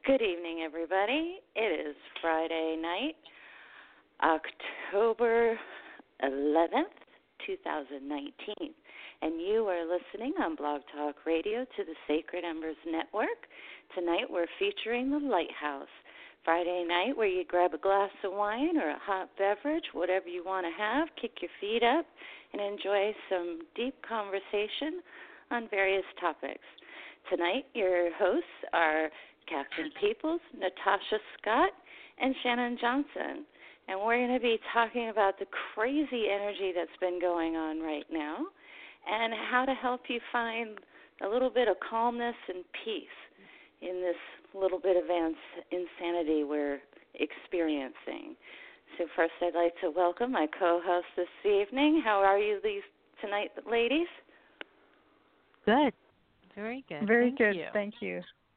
Good evening, everybody. It is Friday night, October 11th, 2019, and you are listening on Blog Talk Radio to the Sacred Embers Network. Tonight we're featuring The Lighthouse. Friday night where you grab a glass of wine or a hot beverage, whatever you want to have, kick your feet up, and enjoy some deep conversation on various topics. Tonight your hosts are Catherine Peoples, Natasha Scott, and Shannon Johnson. And we're going to be talking about the crazy energy that's been going on right now and how to help you find a little bit of calmness and peace in this little bit of insanity we're experiencing. So first I'd like to welcome my co-host this evening. How are you tonight, ladies? Good. Very good. Very Thank good. You. Thank you.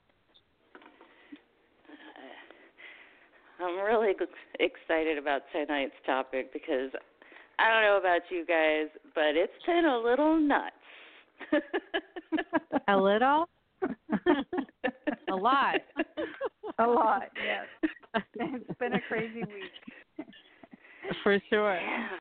I'm really excited about tonight's topic because I don't know about you guys, but it's been a little nuts. A little? A lot. A lot, yes. It's been a crazy week. For sure.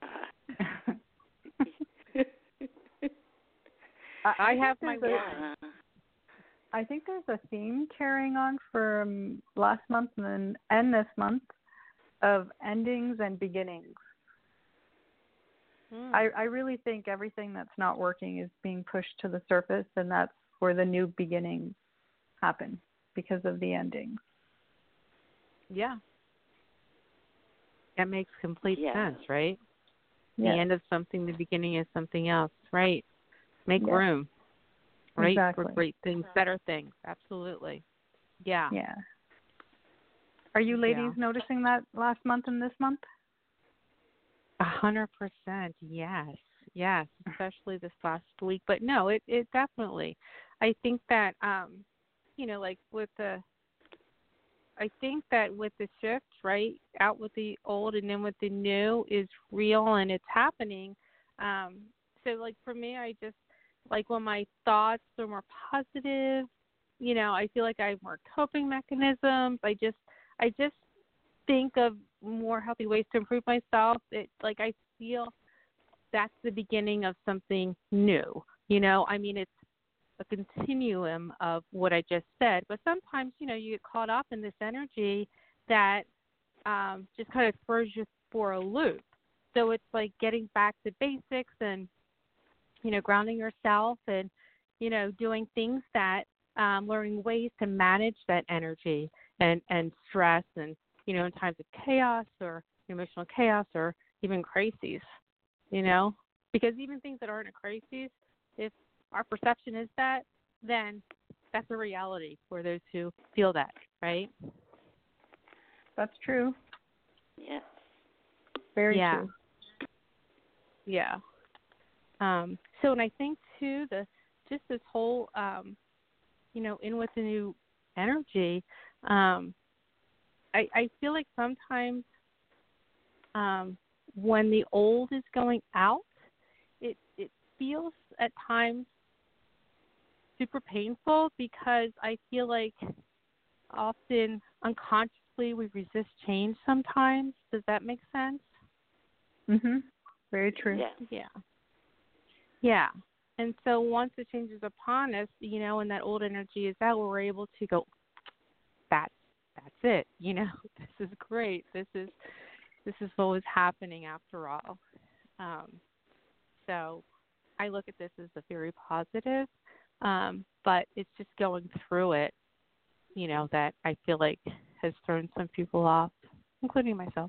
I have my one. I think there's a theme carrying on from last month and this month of endings and beginnings. I really think everything that's not working is being pushed to the surface, and that's where the new beginnings happen because of the endings. Yeah. That makes complete sense, right? Yeah. The end of something, the beginning of something else, right? Make room. Right? Exactly. For great things, better things. Absolutely. Yeah. Yeah. Are you ladies noticing that last month and this month? 100%. Yes. Yes. Especially this last week. But no, it definitely. I think that, I think that with the shift, right, out with the old and in with the new is real and it's happening. So, like, for me, I just, like when my thoughts are more positive, I feel like I have more coping mechanisms. I just think of more healthy ways to improve myself. I feel that's the beginning of something new. It's a continuum of what I just said. But sometimes, you get caught up in this energy that just kind of throws you for a loop. So it's like getting back to basics and grounding yourself and, doing things that, learning ways to manage that energy and stress and, in times of chaos or emotional chaos or even crises, because even things that aren't a crisis, if our perception is that, then that's a reality for those who feel that, right? That's true. Yeah. Very true. Yeah. So, and I think too, this whole, in with the new energy, I feel like sometimes when the old is going out, it feels at times super painful because I feel like often unconsciously we resist change sometimes. Does that make sense? Mhm. Very true. Yeah. Yeah. And so once the change is upon us, and that old energy is out, we're able to go, that's it. This is great. This is what was happening after all. So I look at this as a very positive, but it's just going through it, that I feel like has thrown some people off, including myself.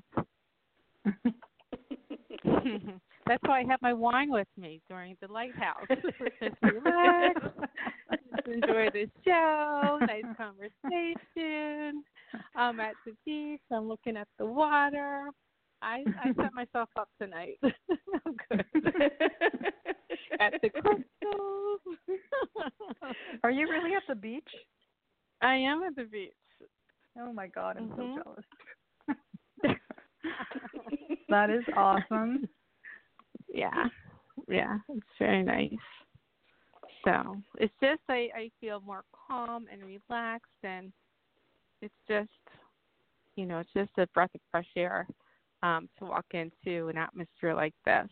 That's why I have my wine with me during the lighthouse. Just relax, just enjoy this show, nice conversation. I'm at the beach. I'm looking at the water. I set myself up tonight. I'm good. At the crystals. Are you really at the beach? I am at the beach. Oh my God, I'm so jealous. That is awesome. Yeah, it's very nice. So it's just I feel more calm and relaxed, and it's just, it's just a breath of fresh air to walk into an atmosphere like this.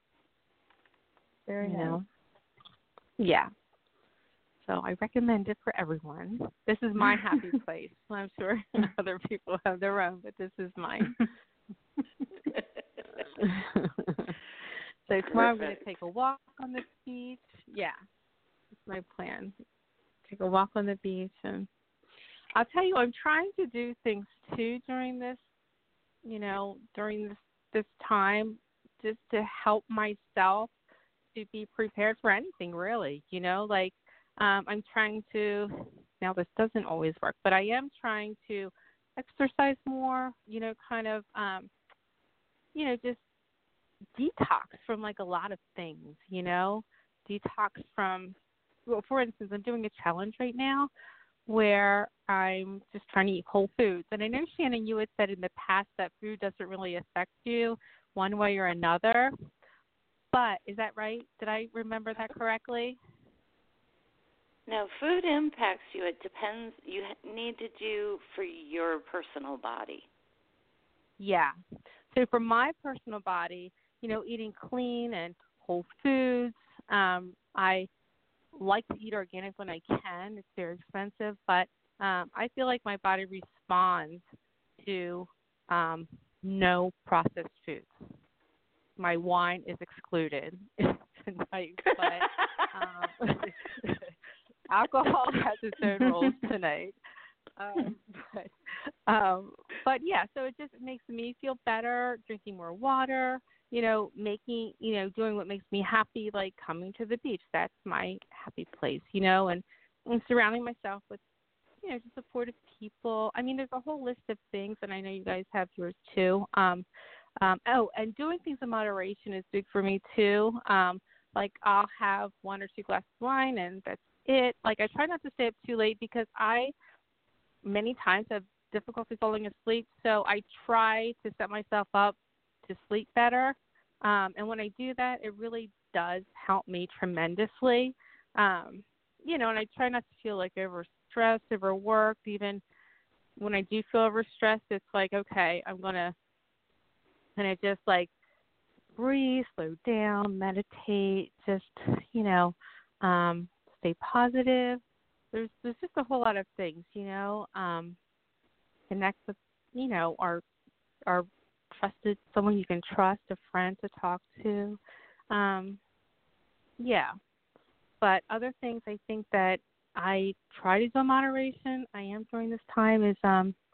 Very nice. Yeah. So I recommend it for everyone. This is my happy place. I'm sure other people have their own, but this is mine. So tomorrow I'm going to take a walk on the beach. Yeah, that's my plan. Take a walk on the beach. And I'll tell you, I'm trying to do things, too, during this, during this time, just to help myself to be prepared for anything, really. I'm trying to, now this doesn't always work, but I am trying to exercise more, just detox from like a lot of things, detox from, well, for instance, I'm doing a challenge right now where I'm just trying to eat whole foods. And I know, Shannon, you had said in the past that food doesn't really affect you one way or another. But is that right? Did I remember that correctly? No, food impacts you. It depends. You need to do for your personal body. Yeah. So for my personal body, eating clean and whole foods, I like to eat organic when I can. It's very expensive, but I feel like my body responds to no processed foods. My wine is excluded tonight, but alcohol has its own rules tonight. But yeah, so it just makes me feel better, drinking more water, doing what makes me happy, like coming to the beach. That's my happy place, and surrounding myself with, just supportive people. I mean, there's a whole list of things, and I know you guys have yours too. And doing things in moderation is big for me too. Like I'll have 1 or 2 glasses of wine and that's it. Like I try not to stay up too late because I many times have difficulty falling asleep. So I try to set myself up to sleep better. And when I do that, it really does help me tremendously. And I try not to feel like overstressed, overworked. Even when I do feel overstressed, it's like, okay, I'm going to just like breathe, slow down, meditate, just, stay positive. There's just a whole lot of things, connect with, our trusted, someone you can trust, a friend to talk to. Yeah. But other things I think that I try to do in moderation, I am during this time is,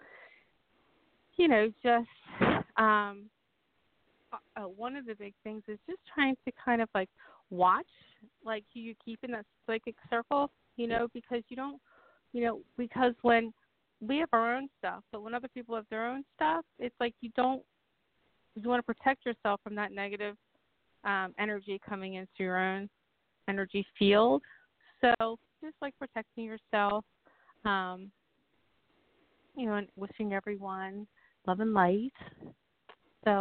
one of the big things is just trying to kind of like watch like who you keep in that psychic circle, because you don't, because when we have our own stuff, but when other people have their own stuff, it's like you want to protect yourself from that negative energy coming into your own energy field. So just like protecting yourself, and wishing everyone love and light. So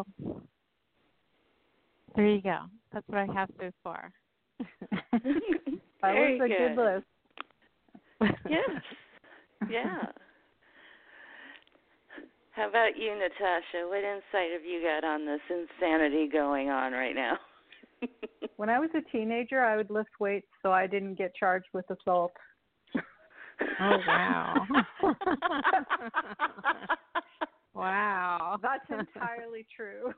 there you go. That's what I have so far. That was a good list. Yes. Yeah. How about you, Natasha? What insight have you got on this insanity going on right now? When I was a teenager, I would lift weights so I didn't get charged with assault. Oh, wow. Wow. That's entirely true.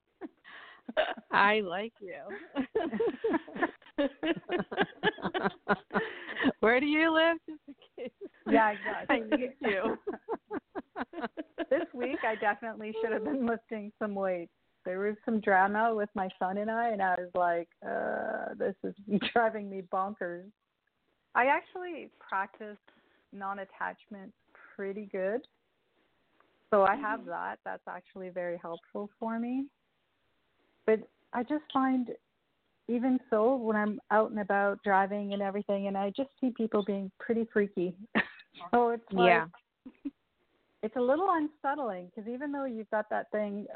I like you. Where do you live? Yeah, exactly. I need you. This week, I definitely should have been lifting some weights. There was some drama with my son and I was like, this is driving me bonkers. I actually practice non-attachment pretty good. So I have that. That's actually very helpful for me. But I just find, even so, when I'm out and about driving and everything, and I just see people being pretty freaky. So it's like, it's a little unsettling because even though you've got that thing,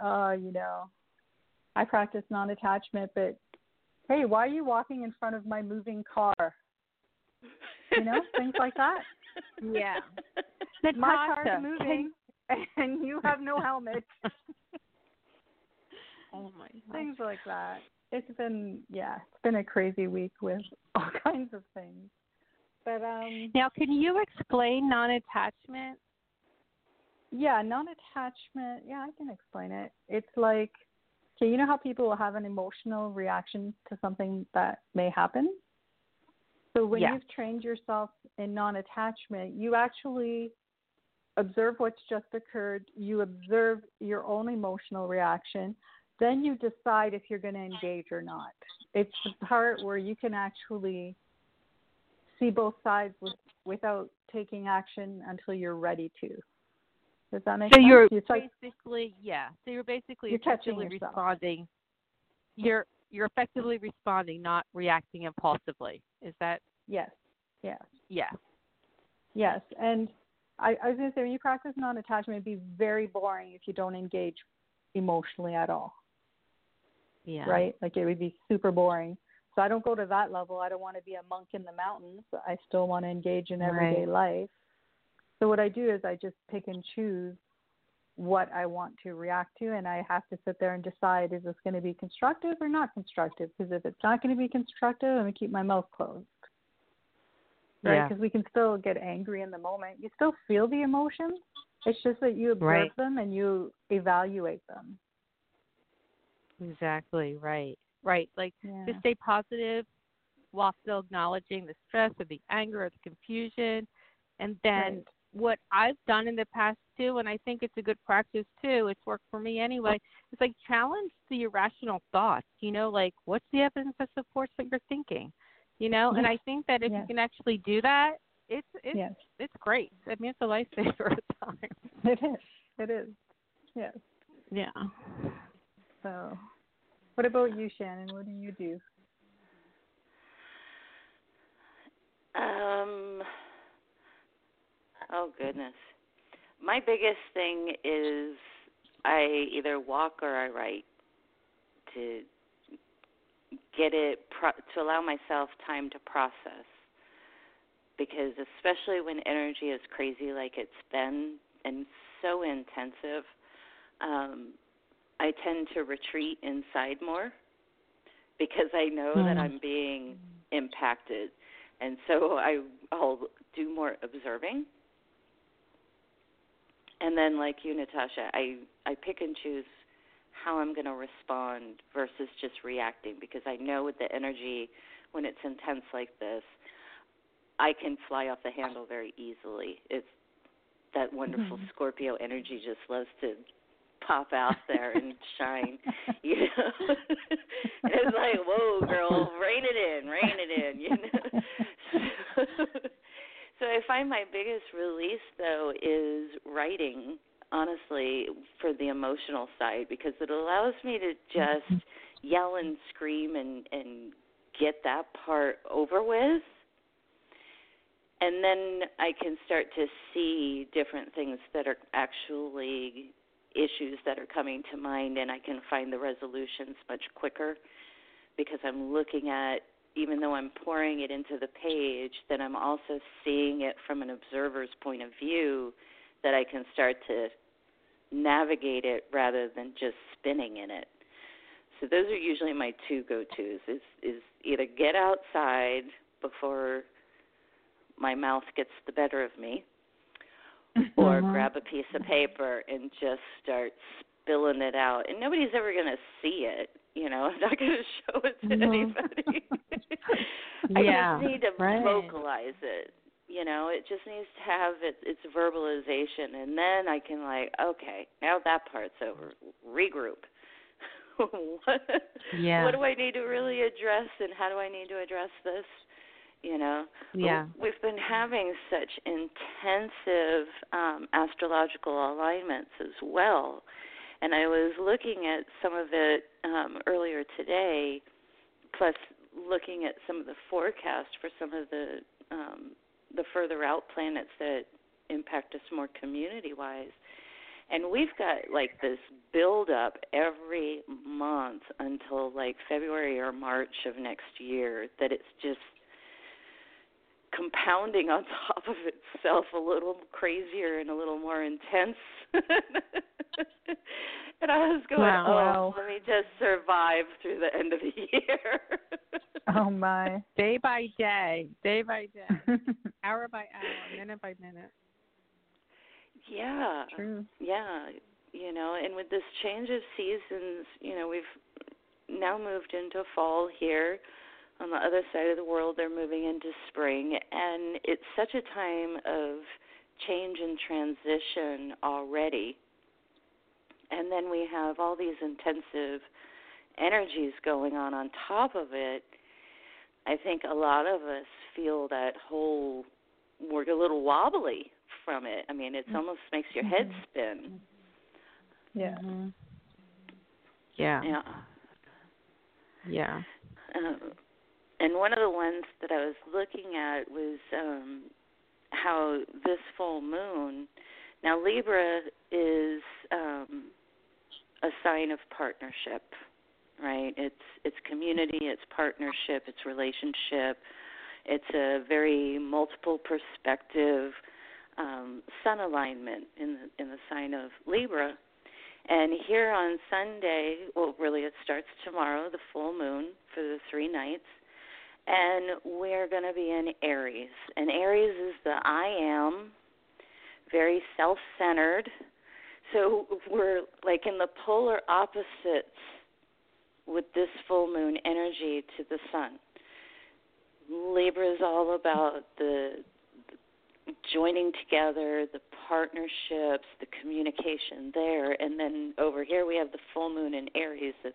I practice non-attachment, but hey, why are you walking in front of my moving car? Things like that. Yeah. my car's Natasha, moving, and you have no helmet. Oh my God. Things like that. It's been a crazy week with all kinds of things. But Now, can you explain non-attachment? yeah, non-attachment. Yeah, I can explain it. It's like, okay, you know how people will have an emotional reaction to something that may happen? So when you've trained yourself in non-attachment, you actually observe what's just occurred, you observe your own emotional reaction, then you decide if you're going to engage or not. It's the part where you can actually see both sides without taking action until you're ready to. Does that make sense? You're It's like, basically, So you're basically you're catching effectively yourself. responding. You're effectively responding, not reacting impulsively. Is that? Yes. Yeah. Yes. And I was going to say, when you practice non-attachment, it'd be very boring if you don't engage emotionally at all. Yeah. Right? Like it would be super boring. So I don't go to that level. I don't want to be a monk in the mountains. I still want to engage in everyday life. So what I do is I just pick and choose what I want to react to, and I have to sit there and decide, is this going to be constructive or not constructive? Because if it's not going to be constructive, I'm going to keep my mouth closed. Right? Because we can still get angry in the moment. You still feel the emotions. It's just that you observe them and you evaluate them. Exactly. Right. Like to stay positive while still acknowledging the stress or the anger or the confusion. And then what I've done in the past too, and I think it's a good practice too, it's worked for me anyway, it's like challenge the irrational thoughts, like what's the evidence that supports what you're thinking, and I think that if you can actually do that, it's great. I mean, it's a lifesaver at times. It is. Yes. Yeah. So what about you, Shannon? What do you do? Oh, goodness. My biggest thing is I either walk or I write to get it, to allow myself time to process. Because especially when energy is crazy like it's been and so intensive, I tend to retreat inside more because I know that I'm being impacted. And so I'll do more observing. And then, like you, Natasha, I pick and choose how I'm going to respond versus just reacting, because I know with the energy, when it's intense like this, I can fly off the handle very easily. It's that wonderful Scorpio energy just loves to pop out there and shine, And it's like, whoa, girl, rein it in, So I find my biggest release, though, is writing, honestly, for the emotional side, because it allows me to just yell and scream and get that part over with. And then I can start to see different things that are actually issues that are coming to mind, and I can find the resolutions much quicker because I'm looking at, even though I'm pouring it into the page, then I'm also seeing it from an observer's point of view, that I can start to navigate it rather than just spinning in it. So those are usually my two go-tos, is either get outside before my mouth gets the better of me, or grab a piece of paper and just start spilling it out. And nobody's ever going to see it. I'm not going to show it to anybody. I just need to vocalize it. It just needs to have its verbalization. And then I can okay, now that part's over. Regroup. What do I need to really address, and how do I need to address this? We've been having such intensive astrological alignments as well. And I was looking at some of it earlier today, plus looking at some of the forecast for some of the further out planets that impact us more community-wise. And we've got this build-up every month until February or March of next year that it's just compounding on top of itself, a little crazier and a little more intense. And I was going, wow. Let me just survive through the end of the year. Oh, my. Day by day, hour by hour, minute by minute. Yeah. True. Yeah. And with this change of seasons, we've now moved into fall here. On the other side of the world, they're moving into spring. And it's such a time of change and transition already. And then we have all these intensive energies going on top of it. I think a lot of us feel that we're a little wobbly from it. I mean, it almost makes your head spin. Yeah. Mm-hmm. Yeah. Yeah. Yeah. And one of the ones that I was looking at was how this full moon, now Libra is a sign of partnership, right? It's community, it's partnership, it's relationship. It's a very multiple perspective sun alignment in the sign of Libra. And here on Sunday, well, really it starts tomorrow, the full moon for the 3 nights, and we're going to be in Aries. And Aries is the I am, very self-centered. So we're like in the polar opposites with this full moon energy to the sun. Libra is all about the joining together, the partnerships, the communication there. And then over here we have the full moon in Aries that's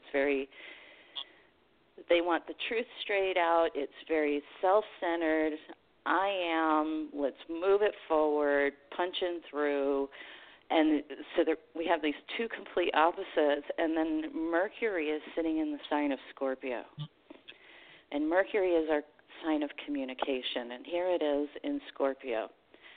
they want the truth straight out. It's very self-centered. I am, let's move it forward, punching through. And so we have these two complete opposites. And then Mercury is sitting in the sign of Scorpio. And Mercury is our sign of communication. And here it is in Scorpio.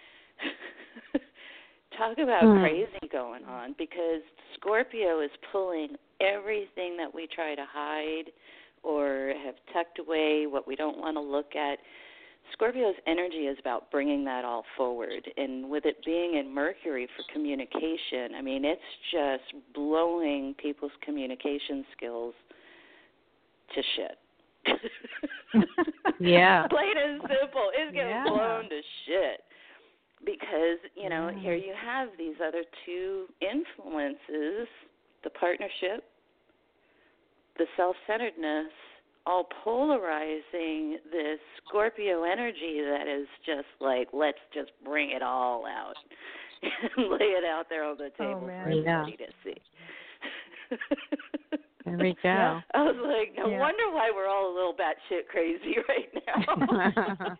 Talk about crazy going on, because Scorpio is pulling everything that we try to hide or have tucked away, what we don't want to look at. Scorpio's energy is about bringing that all forward. And with it being in Mercury for communication, I mean, it's just blowing people's communication skills to shit. Yeah. Plain and simple. It's getting blown to shit. Because, here you have these other two influences, the partnership, the self-centeredness, all polarizing this Scorpio energy that is just like, let's just bring it all out and lay it out there on the table for everybody to see. There we go. Yeah. I was like, no wonder why we're all a little batshit crazy right now.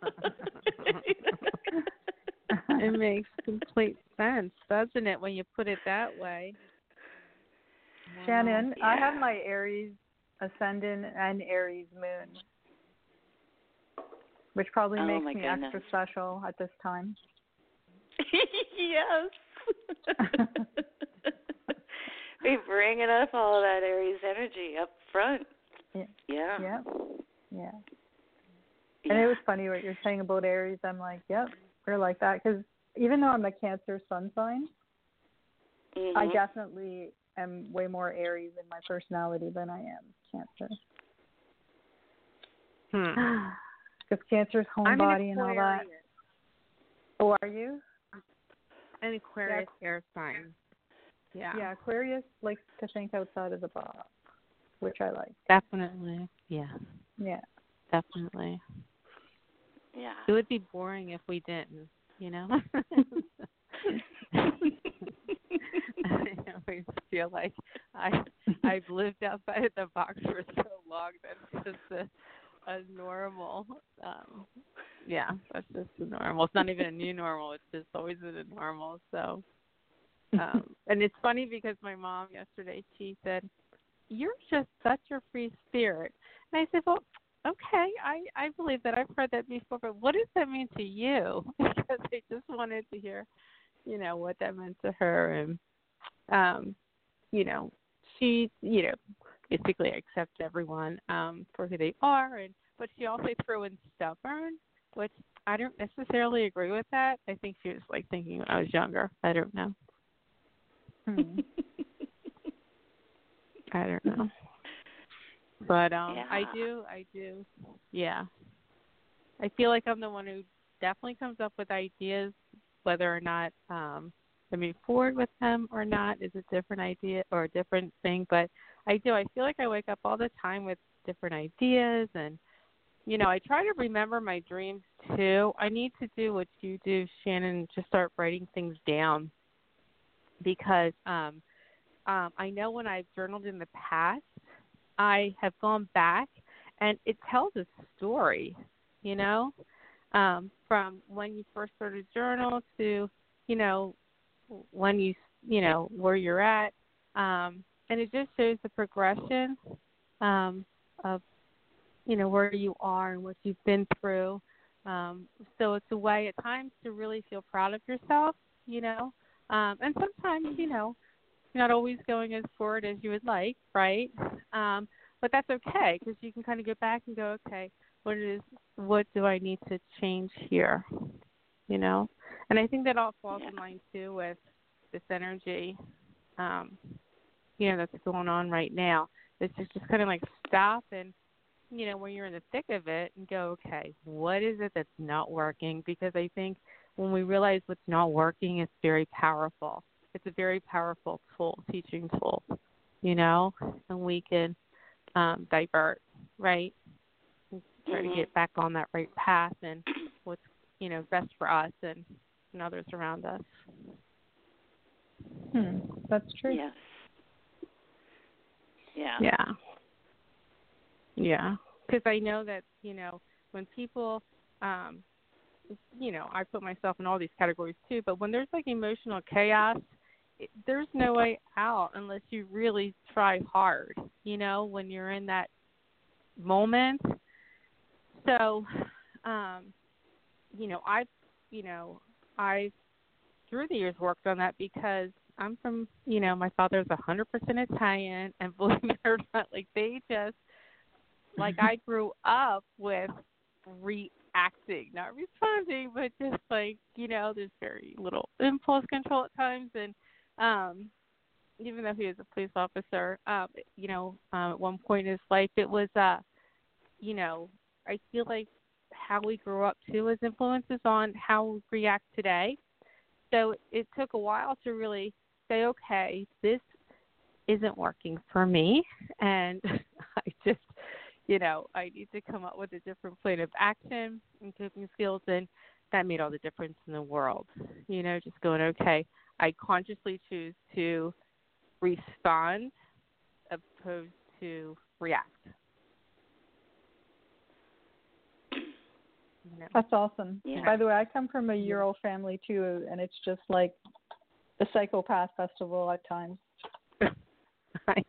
It makes complete sense, doesn't it, when you put it that way? Wow. Shannon, I have my Aries ascendant and Aries moon, which probably makes me extra special at this time. Yes. We bringing up all that Aries energy up front. Yeah. And it was funny what you're saying about Aries. I'm like, yep, we're like that. Because even though I'm a Cancer sun sign, I definitely am way more Aries in my personality than I am Cancer. Because Cancer's homebody and all that. Oh, are you? An Aquarius air sign. Yeah, Aquarius likes to think outside of the box, which I like. Definitely. Yeah. Definitely. Yeah. It would be boring if we didn't, I feel like I've lived outside of the box for so long that it's just a normal. That's just a normal. It's not even a new normal. It's just always been a normal. So, and it's funny because my mom yesterday, she said, "You're just such a free spirit," and I said, "Well, okay, I believe that. I've heard that before, but what does that mean to you?" Because I just wanted to hear, what that meant to her. And, she, basically accepts everyone for who they are. But she also threw in stubborn, which I don't necessarily agree with that. I think she was like thinking when I was younger. I don't know. I don't know. But I do. Yeah. I feel like I'm the one who definitely comes up with ideas, whether or not I move forward with them or not is a different idea or a different thing. But I do. I feel like I wake up all the time with different ideas, and I try to remember my dreams too. I need to do what you do, Shannon, just start writing things down, because I know when I've journaled in the past, I have gone back and it tells a story, from when you first started journal to, when where you're at. And it just shows the progression of, where you are and what you've been through. So it's a way at times to really feel proud of yourself, and sometimes, you're not always going as forward as you would like, right? But that's okay, because you can kind of go back and go, okay, what do I need to change here, And I think that all falls in line too with this energy, that's going on right now. It's just kind of like stop and, when you're in the thick of it, and go, okay, what is it that's not working? Because I think when we realize what's not working, it's very powerful. It's a very powerful tool, teaching tool, and we can divert, right? Try to get back on that right path and what's, best for us and others around us. That's true. Yes. Yeah. Yeah. Yeah. Because I know that, when people, I put myself in all these categories too, but when there's like emotional chaos, there's no way out unless you really try hard, when you're in that moment. So, I've through the years worked on that, because I'm from, my father's 100% Italian, and believe it or not, like they just, like I grew up with reacting, not responding, but just like, there's very little impulse control at times. And even though he was a police officer, at one point in his life, it was, I feel like how we grew up too as influences on how we react today. So it took a while to really say, okay, this isn't working for me, and I just, I need to come up with a different plan of action and coping skills, and that made all the difference in the world. Just going, okay, I consciously choose to respond opposed to react. That's awesome. Yeah. By the way, I come from a Ural family too, and it's just like the Psychopath Festival at times. I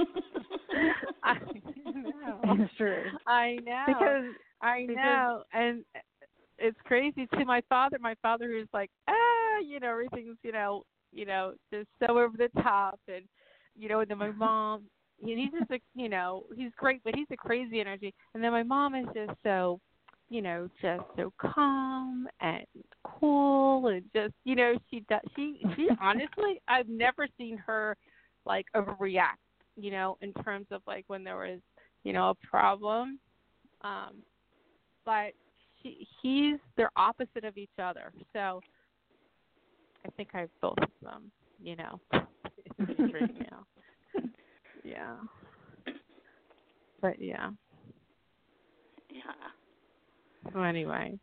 know. It's true. I know. Because and it's crazy too. My father who's like, everything's, just so over the top, and, and then my mom, and he's just like, he's great, but he's a crazy energy. And then my mom is just so, just so calm and cool, and just, she honestly, I've never seen her like overreact, in terms of like when there was, a problem. But they're opposite of each other. So I think I have both of them, right now. Yeah. But yeah. Yeah. So anyway.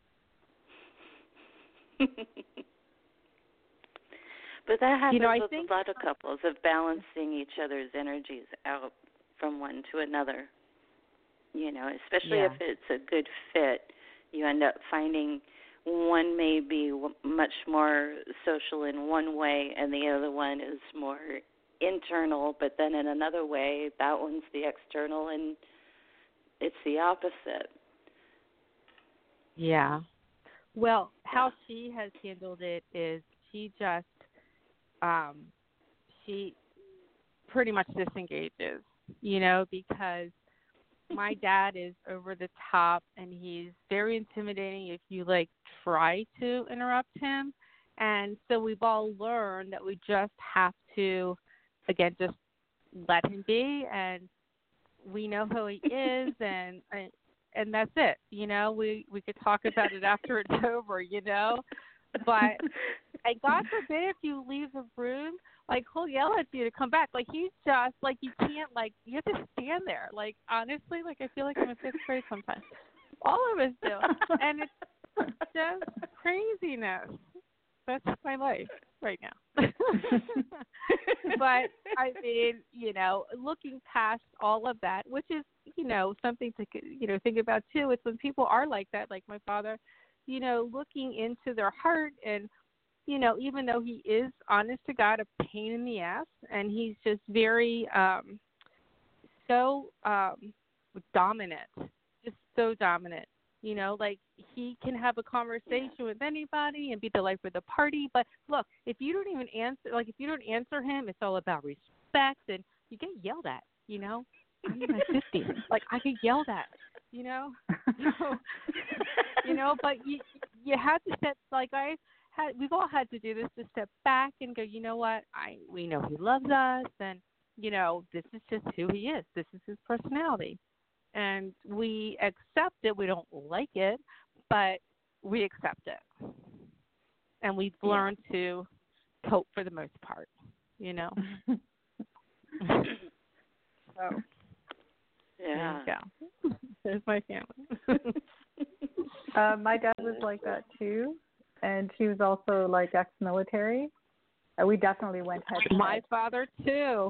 But that happens I with think a lot of couples, of balancing each other's energies out from one to another. Especially if it's a good fit, you end up finding one may be much more social in one way, and the other one is more internal, but then in another way, that one's the external, and it's the opposite. Yeah. Well, how she has handled it is she just, she pretty much disengages, because my dad is over the top, and he's very intimidating if you like try to interrupt him. And so we've all learned that we just have to, again, just let him be, and we know who he is, and that's it. You know, we could talk about it after it's over. You know, but and God forbid if you leave the room, like he'll yell at you to come back. Like he's just like you can't like you have to stand there. Like honestly, like I feel like I'm in fifth grade sometimes. All of us do, and it's just craziness. That's my life right now. But I mean, you know, looking past all of that, which is, you know, something to, you know, think about too. It's when people are like that, like my father, you know, looking into their heart and, you know, even though he is honest to God, a pain in the ass, and he's just very, dominant, just so dominant. You know, like he can have a conversation with anybody and be the life of the party. But look, if you don't even answer, like if you don't answer him, it's all about respect, and you get yelled at. You know, I'm in my 50s. Like I get yelled at. You know, so, you know, but you have to step. Like we've all had to do this, to step back and go. You know what? We know he loves us, and you know this is just who he is. This is his personality. And we accept it. We don't like it, but we accept it. And we've learned to cope for the most part, you know. So, yeah. There you go. There's my family. My dad was like that too, and he was also like ex-military. We definitely went head to head. My father too.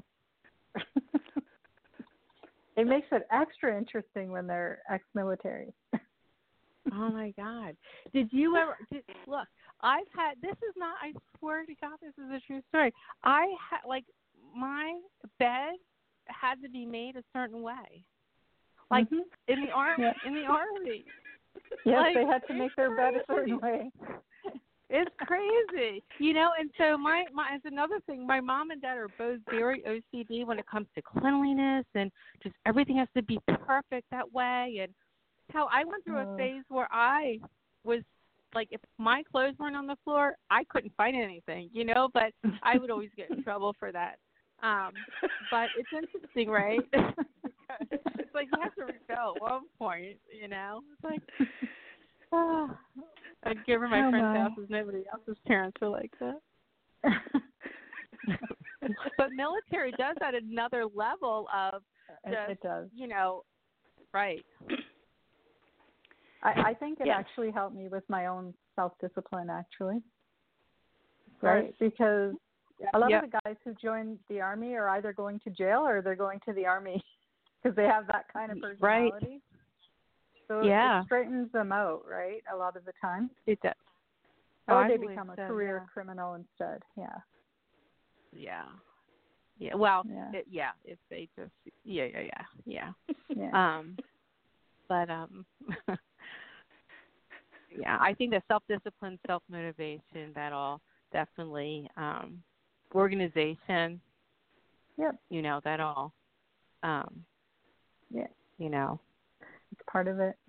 It makes it extra interesting when they're ex-military. Oh my God! Did you ever look? I've had. This is not. I swear to God, this is a true story. I had like my bed had to be made a certain way, like in the army. Yeah. In the army. Yes, like, they had to make their bed a certain way. It's crazy, you know. And so my as another thing, my mom and dad are both very OCD when it comes to cleanliness, and just everything has to be perfect that way. And how I went through a phase where I was like, if my clothes weren't on the floor, I couldn't find anything, you know. But I would always get in trouble for that. But it's interesting, right? It's like you have to rebel at one point, you know. It's like. I'd give her my friend's houses. Nobody else's parents are like that. But military does at another level of just, it does. You know, right. I think it actually helped me with my own self-discipline, actually. Right? Because a lot of the guys who join the Army are either going to jail or they're going to the Army because they have that kind of personality. Right. So it straightens them out, right, a lot of the time. It does. Or they become a career criminal instead, Yeah. Well, if they just, yeah. But, I think that self-discipline, self-motivation, that all definitely, organization, you know, that all, you know. It's part of it,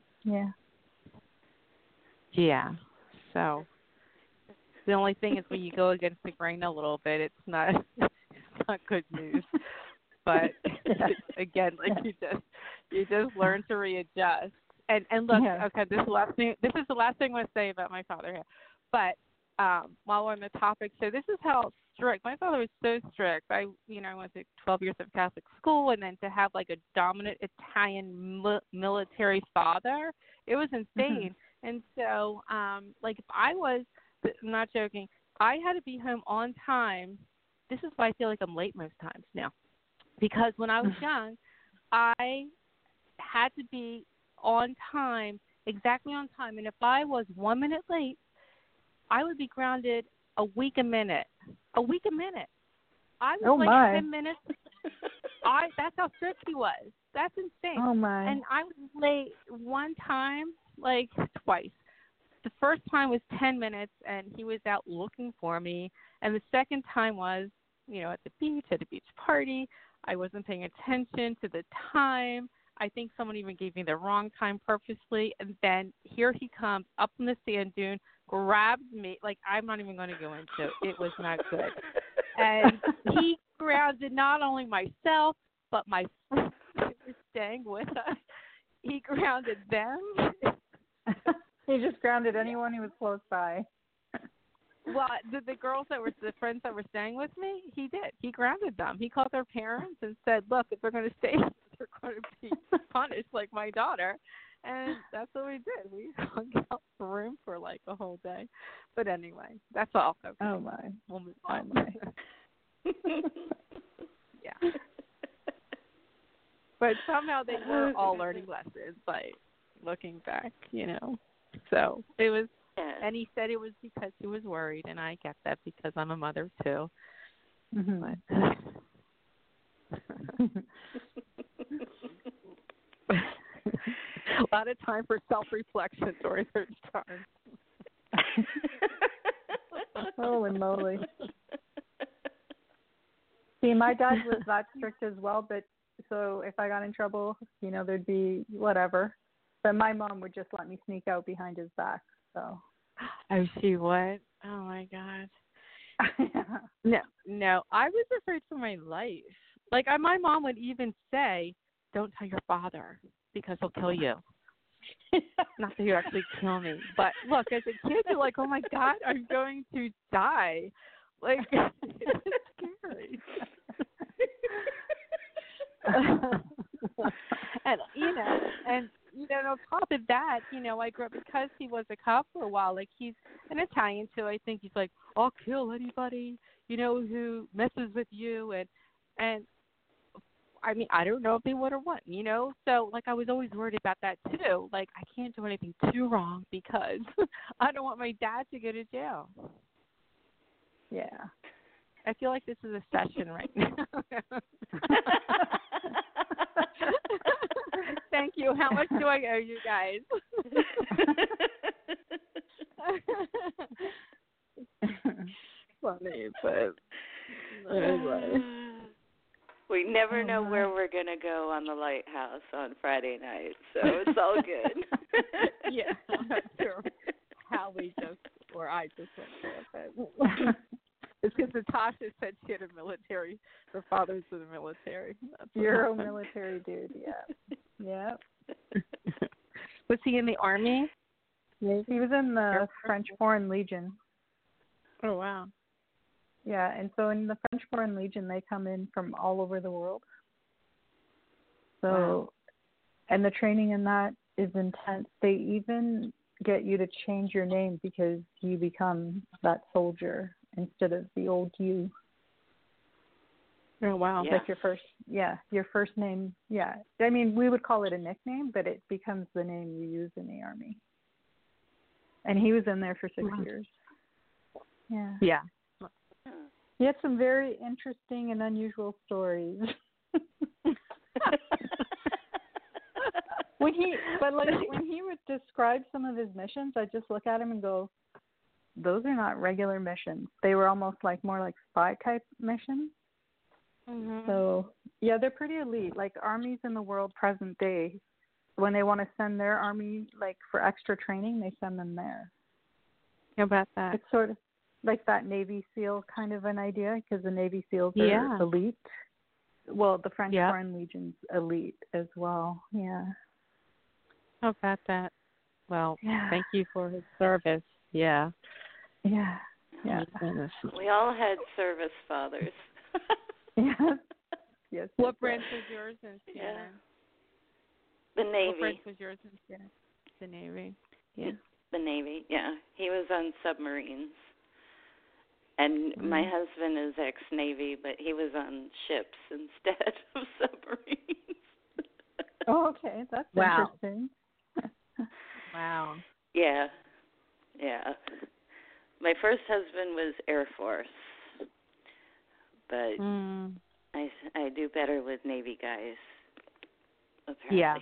Yeah. So the only thing is when you go against the grain a little bit, it's not good news. But again, like you just learn to readjust. And look, okay, this is the last thing I'm going to say about my father here. But while we're on the topic, so this is how strict. My father was so strict. I went to 12 years of Catholic school, and then to have like a dominant Italian military father, it was insane. And so, like if I was, I'm not joking, I had to be home on time. This is why I feel like I'm late most times now, because when I was young, I had to be on time, exactly on time, and if I was 1 minute late, I would be grounded a week a minute. I was like 10 minutes. That's how strict he was. That's insane. Oh my! And I was late one time, like twice. The first time was 10 minutes, and he was out looking for me. And the second time was, at the beach party. I wasn't paying attention to the time. I think someone even gave me the wrong time purposely. And then here he comes up in the sand dune, grabs me. Like, I'm not even going to go into it. It was not good. And he grounded not only myself, but my friends that were staying with us. He grounded them. He just grounded anyone who was close by. Well, the girls that were the friends that were staying with me, he did. He grounded them. He called their parents and said, "Look, if they're going to stay, they're going to be punished like my daughter." And that's what we did. We hung out in the room for like a whole day. But anyway, that's all. Okay. Oh my! We'll move on. Oh my! Yeah. But somehow they were all learning lessons, like looking back, you know. So it was. And he said it was because he was worried, and I get that because I'm a mother too. Mm-hmm. A lot of time for self-reflection during those times. Holy moly. See, my dad was that strict as well, but so if I got in trouble, you know, there'd be whatever. But my mom would just let me sneak out behind his back. So. Oh, she would? Oh, my God. Yeah. No. I was afraid for my life. Like, my mom would even say, "Don't tell your father because he'll kill you." Not that he'd actually kill me. But, look, as a kid, you're like, oh, my God, I'm going to die. Like, it's scary. And, on top of that, I grew up because he was a cop for a while. Like, he's an Italian, too. I think he's like, "I'll kill anybody, who messes with you." And I mean, I don't know if they would or wouldn't, So, like, I was always worried about that, too. Like, I can't do anything too wrong because I don't want my dad to go to jail. Yeah. I feel like this is a session right now. Thank you. How much do I owe you guys? Funny, but anyway. We never know where we're going to go on the Lighthouse on Friday night, so it's all good. Yeah, I'm not sure how I just went through it. It's because Natasha said she had a military, her father's in the military. You're a military dude, yeah. Yeah. Was he in the Army? Yes. He was in the French Foreign Legion. Oh, wow. Yeah, and so in the French Foreign Legion, they come in from all over the world. So, wow. And the training in that is intense. They even get you to change your name because you become that soldier instead of the old you. Oh, wow. Yeah. Like your first name, yeah. I mean, we would call it a nickname, but it becomes the name you use in the Army. And he was in there for 6 years. Yeah. Yeah. He had some very interesting and unusual stories. When he would describe some of his missions, I just look at him and go, those are not regular missions. They were almost more like spy type missions. Mm-hmm. So yeah, they're pretty elite. Like armies in the world present day, when they want to send their army for extra training, they send them there. How about that? It's sort of like that Navy SEAL kind of an idea, because the Navy SEALs are elite. Well, the French Foreign Legion's elite as well. Yeah. How about that? Well, thank you for his service. Yeah. Yeah. Yeah. We all had service fathers. Yes. Yes. What branch was yours in CNN? Yeah. The Navy. What branch was yours in CNN? The Navy. Yeah. The Navy, yeah. He was on submarines. And my husband is ex-Navy, but he was on ships instead of submarines. Oh, okay. That's interesting. Wow. Yeah. Yeah. My first husband was Air Force. But I do better with Navy guys, apparently. Yeah.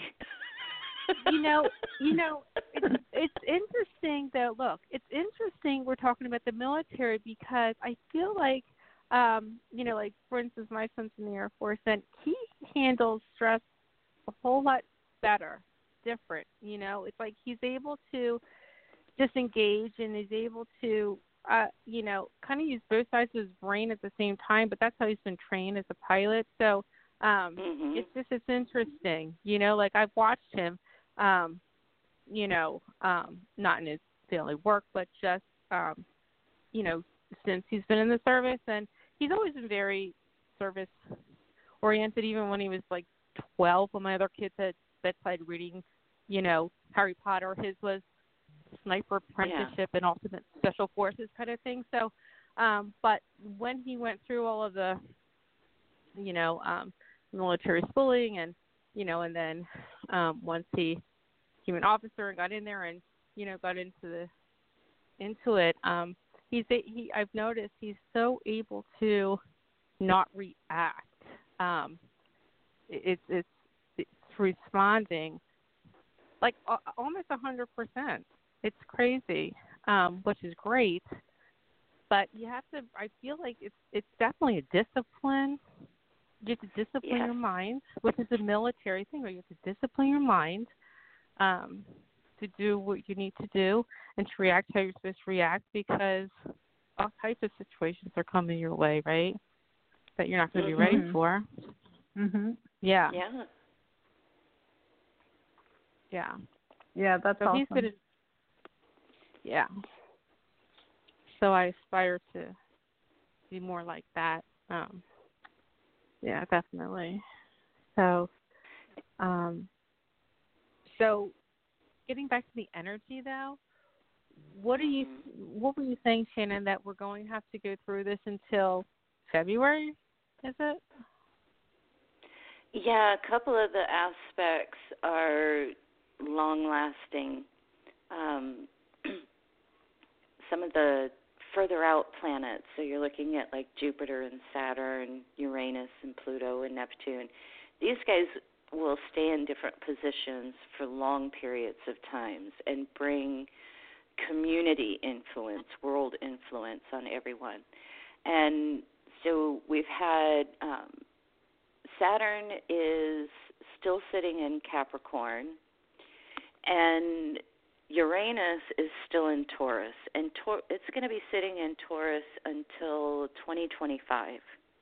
It's interesting though. Look, it's interesting we're talking about the military because I feel like, like for instance, my son's in the Air Force and he handles stress a whole lot better, different. It's like he's able to disengage and is able to, kind of use both sides of his brain at the same time. But that's how he's been trained as a pilot. So it's interesting. Like I've watched him, not in his daily work, but just since he's been in the service, and he's always been very service oriented. Even when he was like 12, when my other kids had bedside reading, Harry Potter, his was sniper apprenticeship and ultimate special forces kind of thing. So, but when he went through all of the, military schooling and, and then once he became an officer and got in there and, got into it, I've noticed he's so able to not react. It's responding like almost 100%. It's crazy, which is great. But you have to. I feel like it's definitely a discipline. You have to discipline your mind, which is a military thing. Where you have to discipline your mind to do what you need to do and to react how you're supposed to react, because all types of situations are coming your way, right? That you're not going to be ready for. Yeah. Yeah. Yeah. Yeah, that's so awesome. Yeah. So I aspire to be more like that. Yeah, definitely. So, so getting back to the energy, though, what were you saying, Shannon, that we're going to have to go through this until February? Is it? Yeah, a couple of the aspects are long-lasting. Some of the further out planets, so you're looking at like Jupiter and Saturn, Uranus and Pluto and Neptune. These guys will stay in different positions for long periods of times and bring community influence, world influence on everyone. And so we've had Saturn is still sitting in Capricorn, and Uranus is still in Taurus, and it's going to be sitting in Taurus until 2025.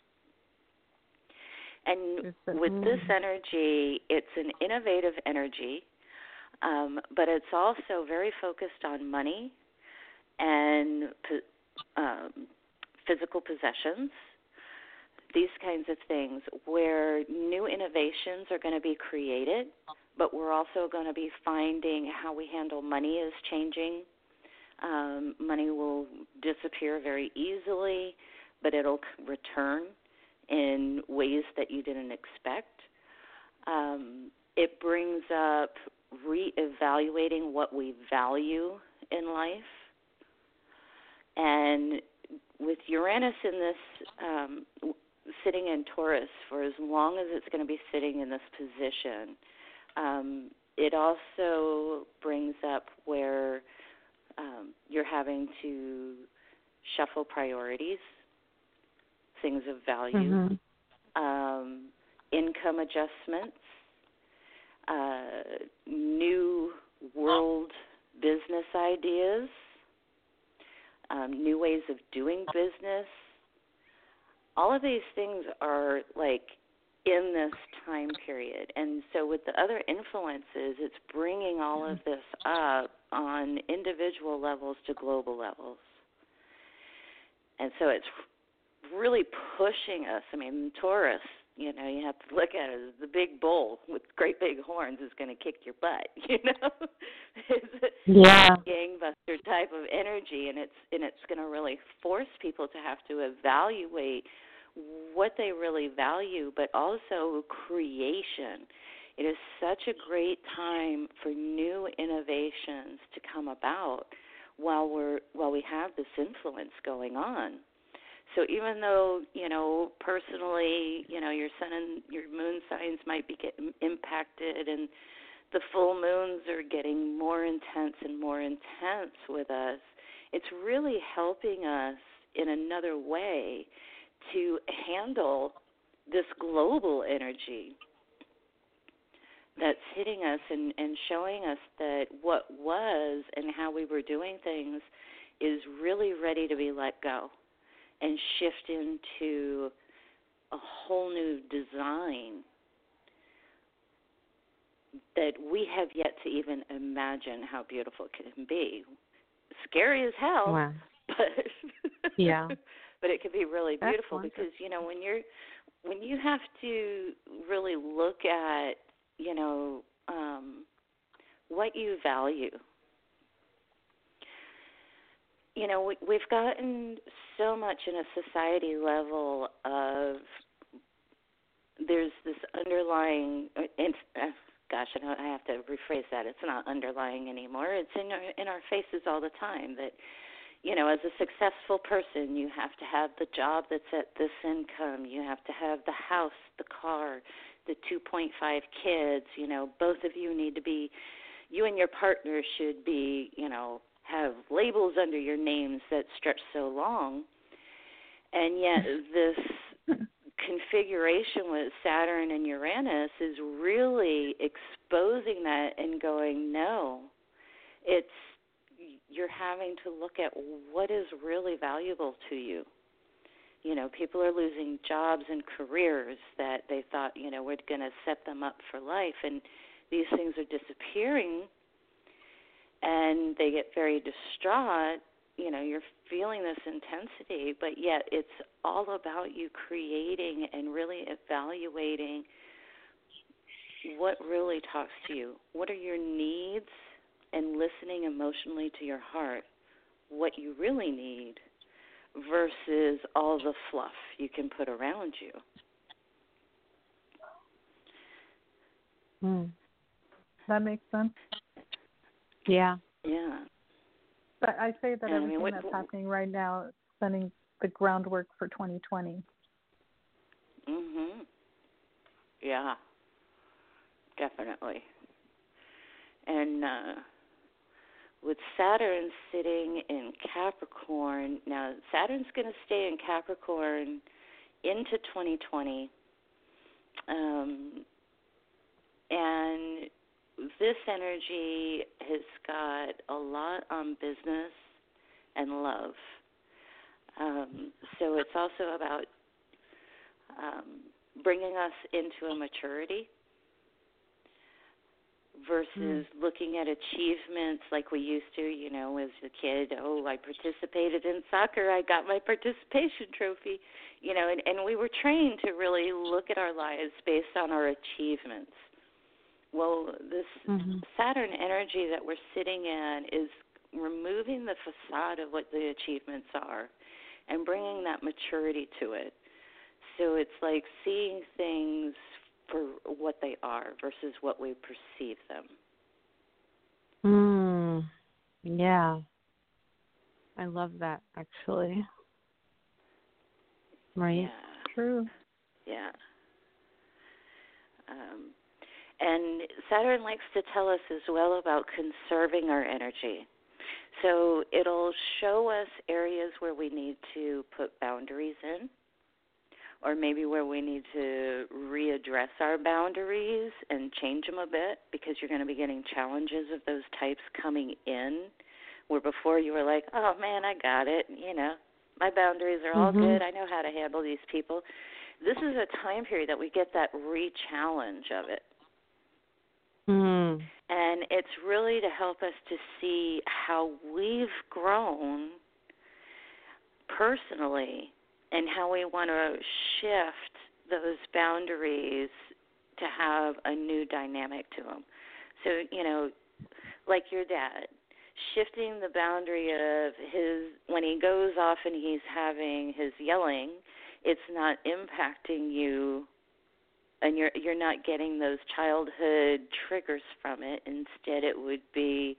And with this energy, it's an innovative energy, but it's also very focused on money and physical possessions, these kinds of things, where new innovations are going to be created, but we're also going to be finding how we handle money is changing. Money will disappear very easily, but it'll return in ways that you didn't expect. It brings up reevaluating what we value in life. And with Uranus in this sitting in Taurus for as long as it's going to be sitting in this position, it also brings up where you're having to shuffle priorities, things of value, income adjustments, new world business ideas, new ways of doing business. All of these things are like in this time period. And so with the other influences, it's bringing all of this up on individual levels to global levels. And so it's really pushing us. I mean, Taurus, you have to look at it as the big bull with great big horns is going to kick your butt, It's a gangbuster type of energy, and it's going to really force people to have to evaluate what they really value, but also creation. It is such a great time for new innovations to come about while we have this influence going on. So even though, personally, your sun and your moon signs might be getting impacted, and the full moons are getting more intense and more intense with us, it's really helping us in another way to handle this global energy. that's hitting us and showing us that what was and how we were doing things is really ready to be let go and shift into a whole new design that we have yet to even imagine how beautiful it can be. Scary as hell, Wow. but yeah, but it can be really beautiful wonderful. because when you have to really look at what you value. We've gotten so much in a society level of there's this underlying. Gosh, I have to rephrase that. It's not underlying anymore. It's in our faces all the time that, as a successful person, you have to have the job that's at this income. You have to have the house, the car, the 2.5 kids. Both of you need to be, you and your partner should be, have labels under your names that stretch so long. And yet this configuration with Saturn and Uranus is really exposing that and going, no, you're having to look at what is really valuable to you. People are losing jobs and careers that they thought, were going to set them up for life, and these things are disappearing, and they get very distraught. You're feeling this intensity, but yet it's all about you creating and really evaluating what really talks to you. What are your needs, and listening emotionally to your heart, what you really need versus all the fluff you can put around you. That makes sense. Yeah. Yeah. But I say that everything that's happening right now is setting the groundwork for 2020. Yeah. Definitely. And with Saturn sitting in Capricorn, now Saturn's going to stay in Capricorn into 2020. And this energy has got a lot on business and love. So it's also about bringing us into a maturity versus looking at achievements like we used to, as a kid. Oh, I participated in soccer. I got my participation trophy, and we were trained to really look at our lives based on our achievements. Well, this Saturn energy that we're sitting in is removing the facade of what the achievements are and bringing that maturity to it. So it's like seeing things for what they are versus what we perceive them. Yeah. I love that, actually. Right? Yeah. True. Yeah. And Saturn likes to tell us as well about conserving our energy. So it'll show us areas where we need to put boundaries in, or maybe where we need to readdress our boundaries and change them a bit, because you're going to be getting challenges of those types coming in, where before you were like, oh, man, I got it. My boundaries are all good. I know how to handle these people. This is a time period that we get that re-challenge of it. And it's really to help us to see how we've grown personally and how we want to shift those boundaries to have a new dynamic to them. So, like your dad, shifting the boundary of when he goes off and he's having his yelling, it's not impacting you, and you're not getting those childhood triggers from it. Instead, it would be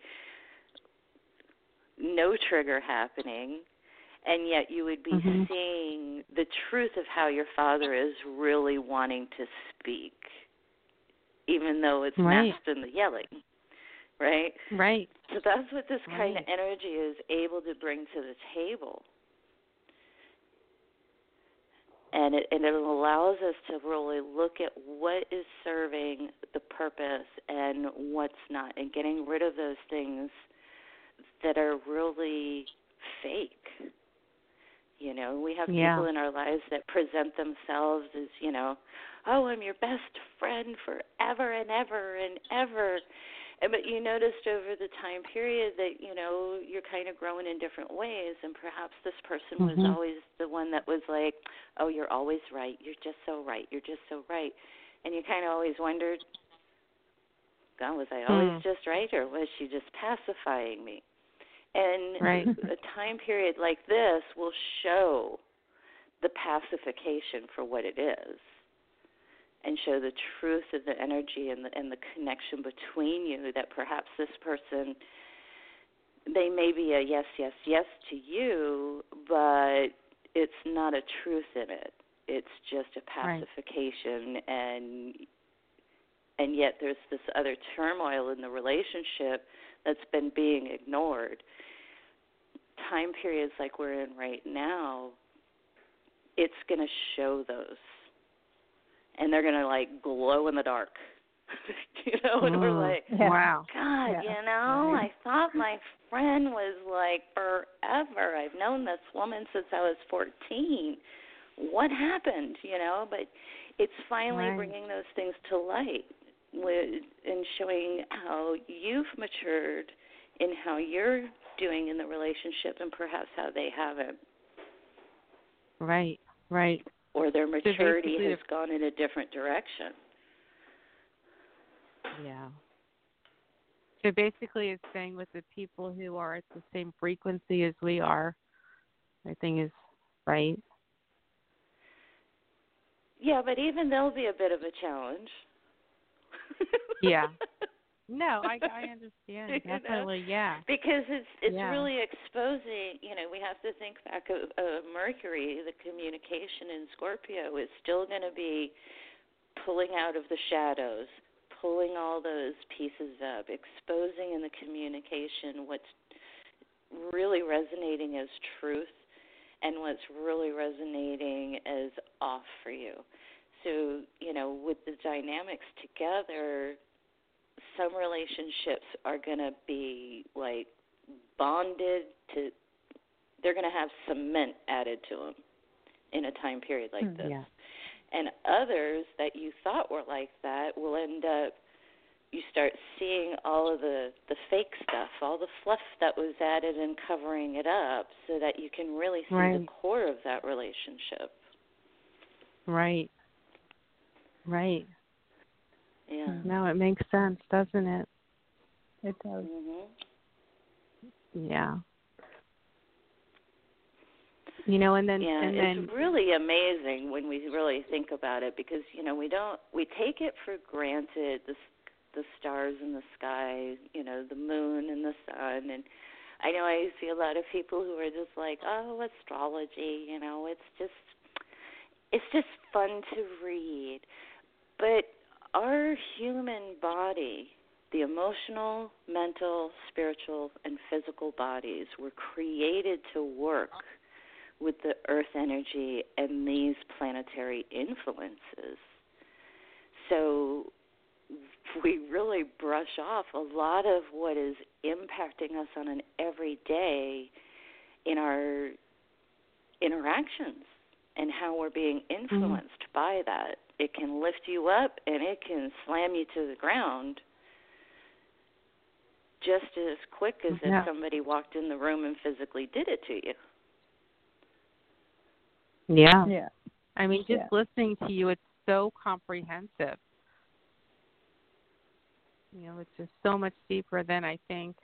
no trigger happening, and yet you would be seeing the truth of how your father is really wanting to speak, even though it's masked in the yelling, right? Right. So that's what this kind of energy is able to bring to the table. And it allows us to really look at what is serving the purpose and what's not, and getting rid of those things that are really fake. You know, we have people in our lives that present themselves as, you know, oh, I'm your best friend forever and ever and ever. But you noticed over the time period that, you know, you're kind of growing in different ways, and perhaps this person was always the one that was like, oh, you're always right. You're just so right. You're just so right. And you kind of always wondered, God, was I always just right, or was she just pacifying me? And a time period like this will show the pacification for what it is, and show the truth of the energy and the connection between you, that perhaps this person, they may be a yes, yes, yes to you, but it's not a truth in it. It's just a pacification, and yet there's this other turmoil in the relationship that's been being ignored. Time periods like we're in right now, it's going to show those. And they're going to, like, glow in the dark. You know, and we're like, wow. God, you know, I thought my friend was, like, forever. I've known this woman since I was 14. What happened, you know? But it's finally bringing those things to light and showing how you've matured in how you're doing in the relationship, and perhaps how they haven't. Right. Or their maturity has gone in a different direction. Yeah. So basically it's saying with the people who are at the same frequency as we are, I think is right. Yeah, but even they'll be a bit of a challenge. Yeah. No, I understand. Definitely, know? Yeah. Because it's really exposing, you know, we have to think back of Mercury, the communication in Scorpio is still going to be pulling out of the shadows, pulling all those pieces up, exposing in the communication what's really resonating as truth and what's really resonating as off for you. So, you know, with the dynamics together, some relationships are going to be, like, bonded to, they're going to have cement added to them in a time period like this. Yeah. And others that you thought were like that will end up, you start seeing all of the fake stuff, all the fluff that was added and covering it up, so that you can really see the core of that relationship. Right. Yeah. No, it makes sense, doesn't it? It does. Mm-hmm. Yeah. You know, and then it's really amazing when we really think about it, because, you know, we take it for granted, the stars in the sky, you know, the moon and the sun, and I know I see a lot of people who are just like, oh, astrology, you know, it's just fun to read. But our human body, the emotional, mental, spiritual, and physical bodies were created to work with the earth energy and these planetary influences. So we really brush off a lot of what is impacting us on an everyday in our interactions and how we're being influenced by that. It can lift you up and it can slam you to the ground just as quick as if somebody walked in the room and physically did it to you. Yeah. I mean, just listening to you, it's so comprehensive. You know, it's just so much deeper than I think,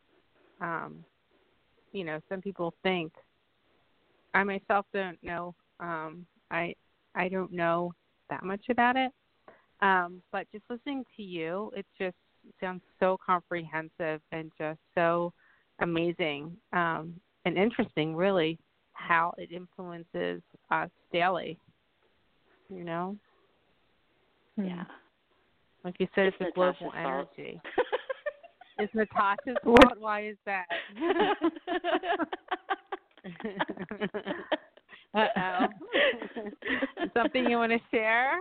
you know, some people think. I myself don't know. I don't know that much about it. But just listening to you, it just sounds so comprehensive and just so amazing and interesting, really, how it influences us daily, you know? Yeah. Like you said, it's a global energy. It's Natasha's fault? Why is that? Uh-oh. Something you want to share?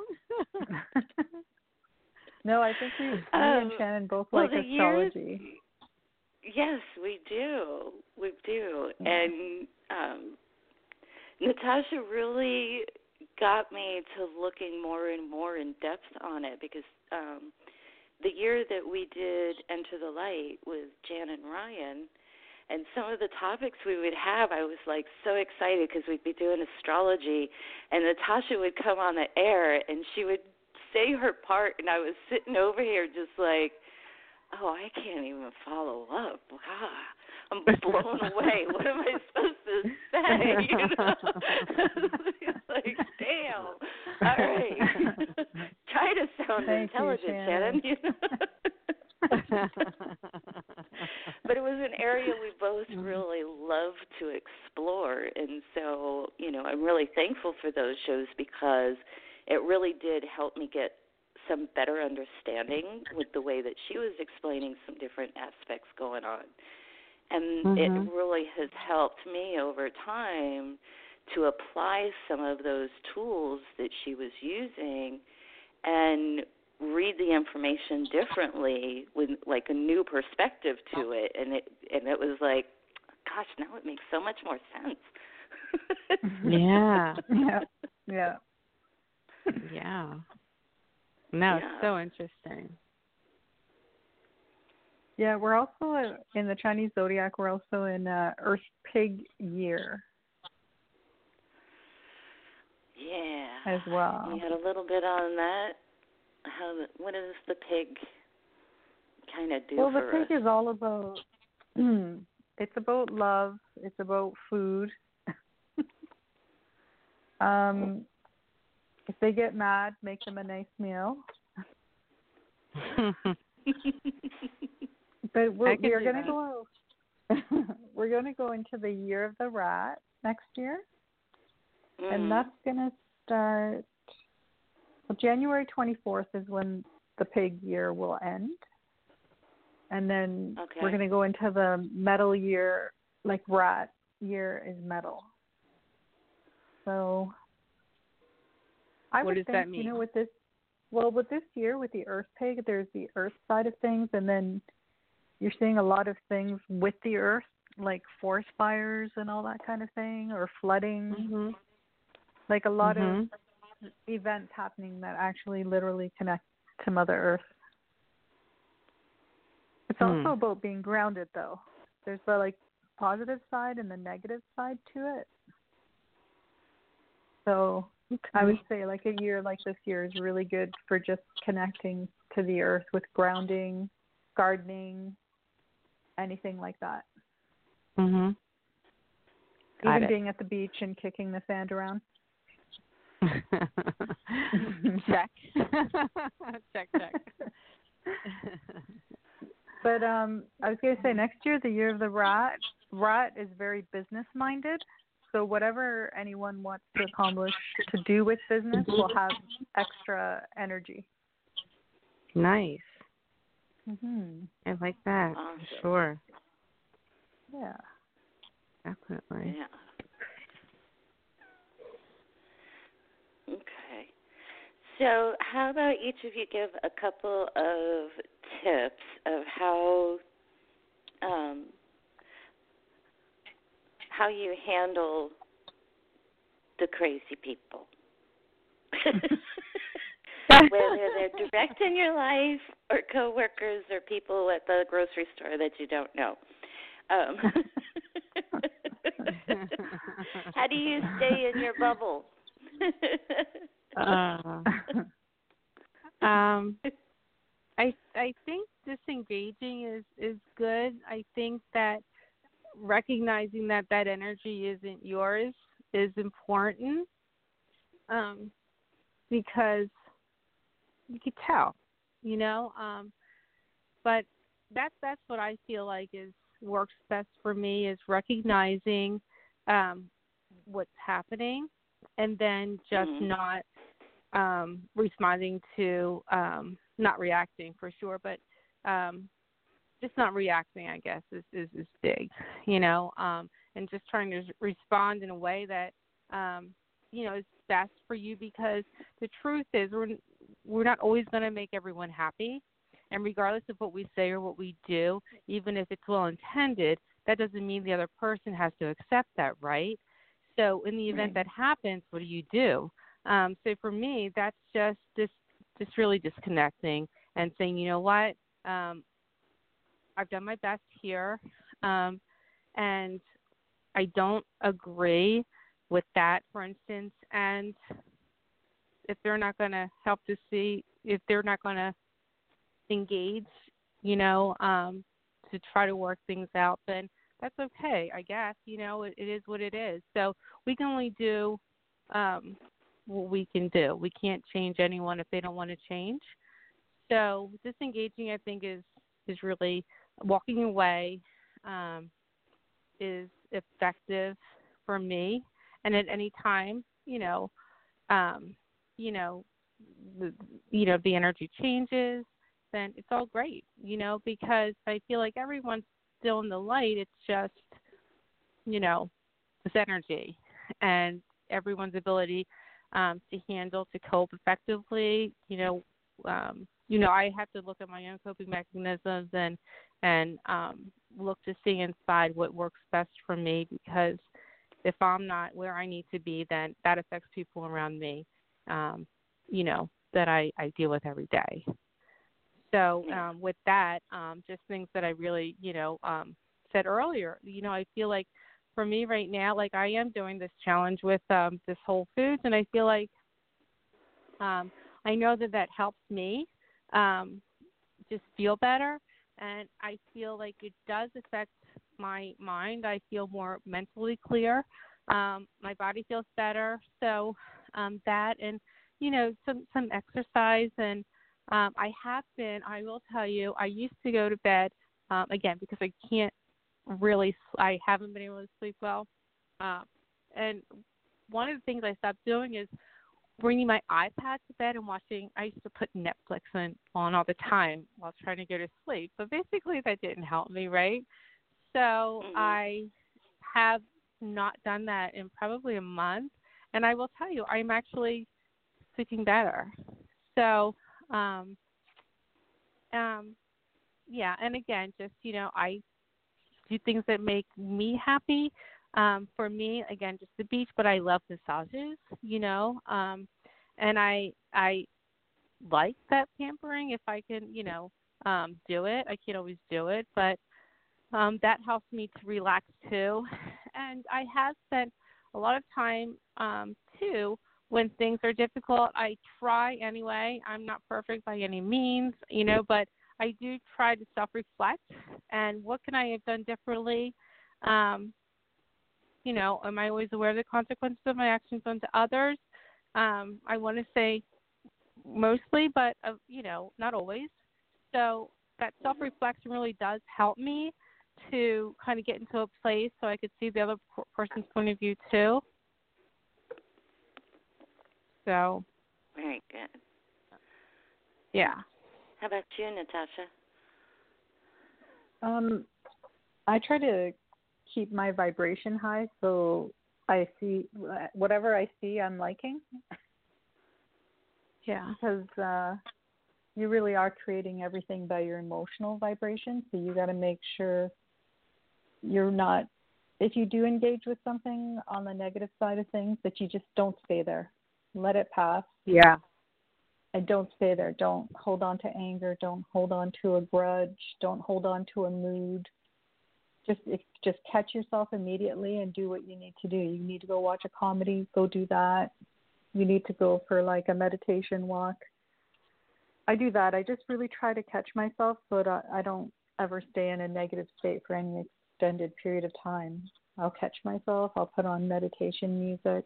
No, I think me and Shannon both like astrology. Yes, we do. We do. And Natasha really got me to looking more and more in depth on it because the year that we did Enter the Light with Jan and Ryan, and some of the topics we would have, I was like so excited because we'd be doing astrology, and Natasha would come on the air and she would say her part, and I was sitting over here just like, oh, I can't even follow up. God, I'm blown away. What am I supposed to say? You know? It's like, damn. All right. Try to sound intelligent, Shannon. You know? But it was an area we both really love to explore, and so, you know, I'm really thankful for those shows because it really did help me get some better understanding with the way that she was explaining some different aspects going on. And it really has helped me over time to apply some of those tools that she was using and read the information differently with like a new perspective to it. And it was like, gosh, now it makes so much more sense. Yeah. Yeah. Yeah. No, it's so interesting. Yeah, we're also in the Chinese zodiac. We're also in Earth Pig year. Yeah. As well. You had a little bit on that. What does the pig kind of do for us? Well, the pig is all about. It's about love. It's about food. If they get mad, make them a nice meal. But we're going to go. We're going to go into the year of the rat next year, and that's going to start. Well, January 24th is when the pig year will end, and then we're going to go into the metal year. Like rat year is metal. So. What does that mean? You know, with this year, with the Earth Pig, there's the Earth side of things, and then you're seeing a lot of things with the Earth, like forest fires and all that kind of thing, or flooding. Mm-hmm. Like a lot of events happening that actually literally connect to Mother Earth. It's also about being grounded, though. There's the like positive side and the negative side to it. So. I would say like a year like this year is really good for just connecting to the earth with grounding, gardening, anything like that. Mhm. Even being at the beach and kicking the sand around. Check. check. But I was going to say next year, the year of the rat is very business minded. So whatever anyone wants to accomplish to do with business will have extra energy. Nice. I like that. Awesome. Sure. Yeah. Definitely. Yeah. Okay. So how about each of you give a couple of tips of how you handle the crazy people, whether they're direct in your life or coworkers or people at the grocery store that you don't know. How do you stay in your bubble? I think disengaging is good. I think that recognizing that energy isn't yours is important, because you could tell, you know. But that's what I feel like works best for me is recognizing what's happening, and then just not responding to, not reacting for sure, but just not reacting, I guess, is big, you know, and just trying to respond in a way that is best for you, because the truth is we're not always going to make everyone happy. And regardless of what we say or what we do, even if it's well intended, that doesn't mean the other person has to accept that, right? So in the event that happens, what do? So for me, that's just really disconnecting and saying, you know what, I've done my best here, and I don't agree with that, for instance. And if they're not going to help to see, if they're not going to engage, to try to work things out, then that's okay, I guess. It is what it is. So we can only do what we can do. We can't change anyone if they don't want to change. So disengaging, I think, is really walking away is effective for me. And at any time, the energy changes, then it's all great, because I feel like everyone's still in the light. It's just, this energy and everyone's ability to handle, to cope effectively. I have to look at my own coping mechanisms and look to see inside what works best for me, because if I'm not where I need to be, then that affects people around me, that I deal with every day. So with that, just things that I really, said earlier, I feel like for me right now, like I am doing this challenge with this Whole Foods, and I feel like I know that helps me just feel better, and I feel like it does affect my mind. I feel more mentally clear. My body feels better. So that, and some exercise, and I will tell you, I used to go to bed again because I haven't been able to sleep well. And one of the things I stopped doing is bringing my iPad to bed and watching. I used to put Netflix on all the time while trying to go to sleep, but basically that didn't help me, right? So I have not done that in probably a month, and I will tell you, I'm actually sleeping better. So, yeah, and again, just, I do things that make me happy. For me, again, just the beach, but I love massages, and I like that pampering if I can, do it. I can't always do it, but that helps me to relax too. And I have spent a lot of time too when things are difficult. I try anyway. I'm not perfect by any means, but I do try to self-reflect. And what can I have done differently? Am I always aware of the consequences of my actions onto others? I want to say mostly, but, not always. So that self-reflection really does help me to kind of get into a place so I could see the other person's point of view too. So. Very good. Yeah. How about you, Natasha? I try to keep my vibration high, so I see whatever I see, I'm liking. Yeah. Because you really are creating everything by your emotional vibration, so you got to make sure you're not, if you do engage with something on the negative side of things, that you just don't stay there. Let it pass. Yeah. And don't stay there. Don't hold on to anger. Don't hold on to a grudge. Don't hold on to a mood. Just catch yourself immediately and do what you need to do. You need to go watch a comedy, go do that. You need to go for like a meditation walk. I do that. I just really try to catch myself so that I don't ever stay in a negative state for any extended period of time. I'll catch myself. I'll put on meditation music.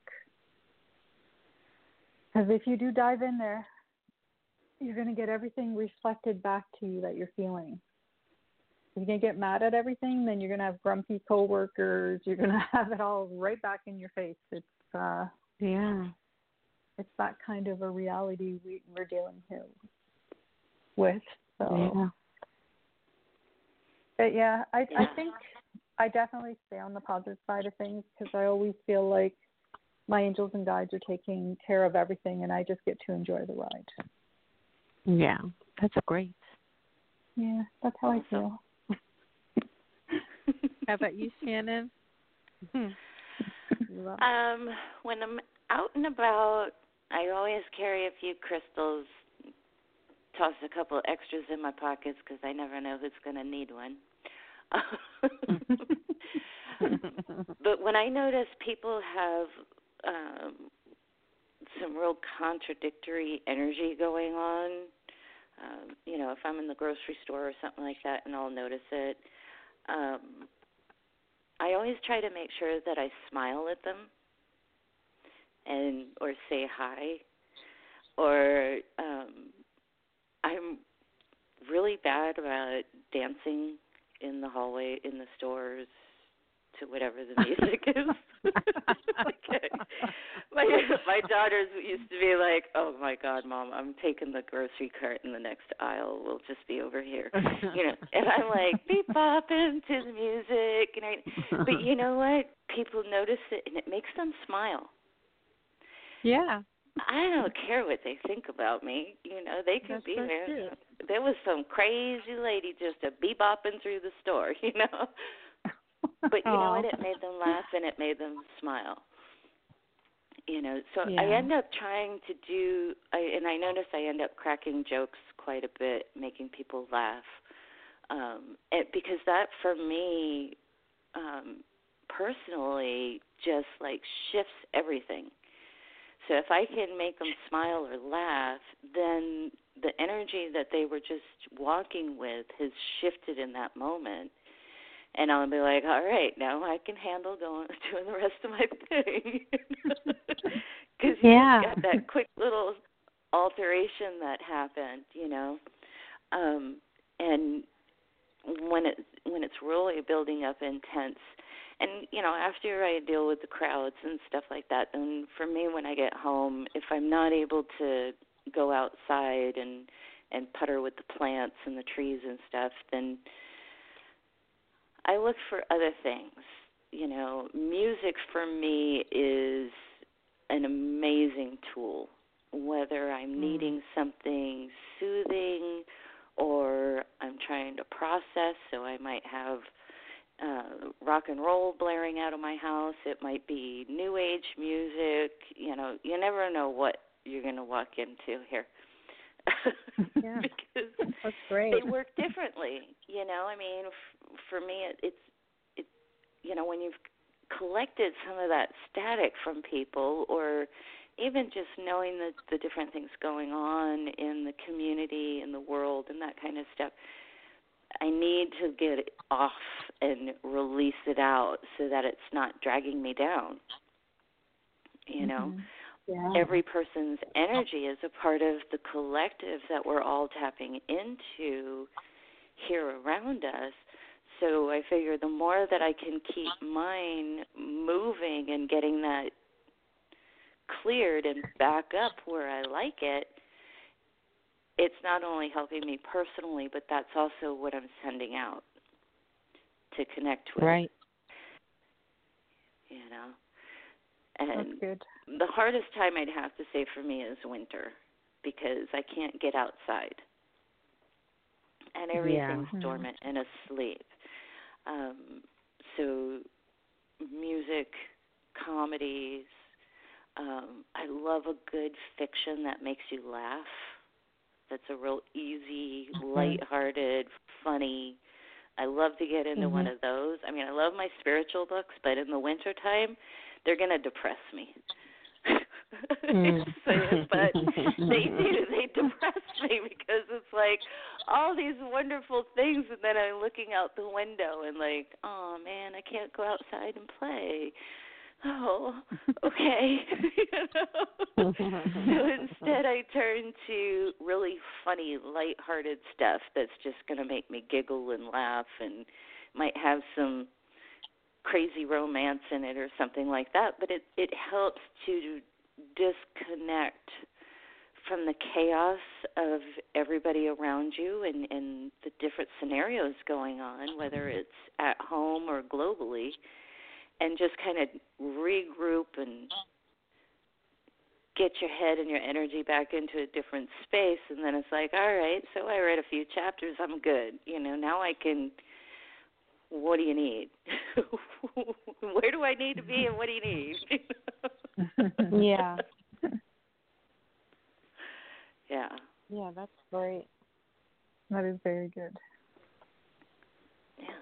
Because if you do dive in there, you're going to get everything reflected back to you that you're feeling. If you're going to get mad at everything, then you're going to have grumpy coworkers. You're going to have it all right back in your face. It's it's that kind of a reality we're dealing here with. So, but I think I definitely stay on the positive side of things because I always feel like my angels and guides are taking care of everything, and I just get to enjoy the ride. Yeah, that's great. Yeah, that's how I feel. How about you, Shannon? When I'm out and about, I always carry a few crystals, toss a couple extras in my pockets because I never know who's going to need one. But when I notice people have some real contradictory energy going on, if I'm in the grocery store or something like that, and I'll notice it, I always try to make sure that I smile at them or say hi, or I'm really bad about dancing in the hallway, in the stores, to whatever the music is. Okay. My daughters used to be like, "Oh my God, Mom, I'm taking the grocery cart in the next aisle. We'll just be over here," And I'm like, beep bopping to the music, but you know what? People notice it, and it makes them smile. Yeah. I don't care what they think about me. They could be there. True. There was some crazy lady just a bebopping through the store, But you know what? It made them laugh and it made them smile. So yeah. I end up trying to do, and I notice I end up cracking jokes quite a bit, making people laugh. Because that, for me, personally, just like shifts everything. So if I can make them smile or laugh, then the energy that they were just walking with has shifted in that moment. And I'll be like, all right, now I can handle doing the rest of my thing. Because you got that quick little alteration that happened, And when it's really building up intense, and, after I deal with the crowds and stuff like that, then for me when I get home, if I'm not able to go outside and putter with the plants and the trees and stuff, then I look for other things. Music for me is an amazing tool, whether I'm needing something soothing or I'm trying to process, so I might have rock and roll blaring out of my house. It might be new age music. You never know what you're going to walk into here. Yeah. Because that's great. They work differently. For me, it's when you've collected some of that static from people, or even just knowing the different things going on in the community, in the world, and that kind of stuff, I need to get it off and release it out so that it's not dragging me down. Every person's energy is a part of the collective that we're all tapping into here around us. So I figure the more that I can keep mine moving and getting that cleared and back up where I like it, it's not only helping me personally, but that's also what I'm sending out to connect with. Right. And that's good. The hardest time I'd have to say for me is winter, because I can't get outside. And everything's dormant and asleep. So music, comedies, I love a good fiction that makes you laugh. That's a real easy, lighthearted, funny. I love to get into one of those. I love my spiritual books, but in the wintertime, they're going to depress me. But they depress me because it's like all these wonderful things, and then I'm looking out the window and like, oh man, I can't go outside and play. Oh, okay. So instead I turn to really funny, lighthearted stuff that's just going to make me giggle and laugh, and might have some crazy romance in it or something like that, but it helps to disconnect from the chaos of everybody around you and the different scenarios going on, whether it's at home or globally, and just kind of regroup and get your head and your energy back into a different space, and then it's like, all right, so I read a few chapters, I'm good. Now I can, what do you need? Where do I need to be, and what do you need? Yeah. Yeah. Yeah, that's great. That is very good. Yeah.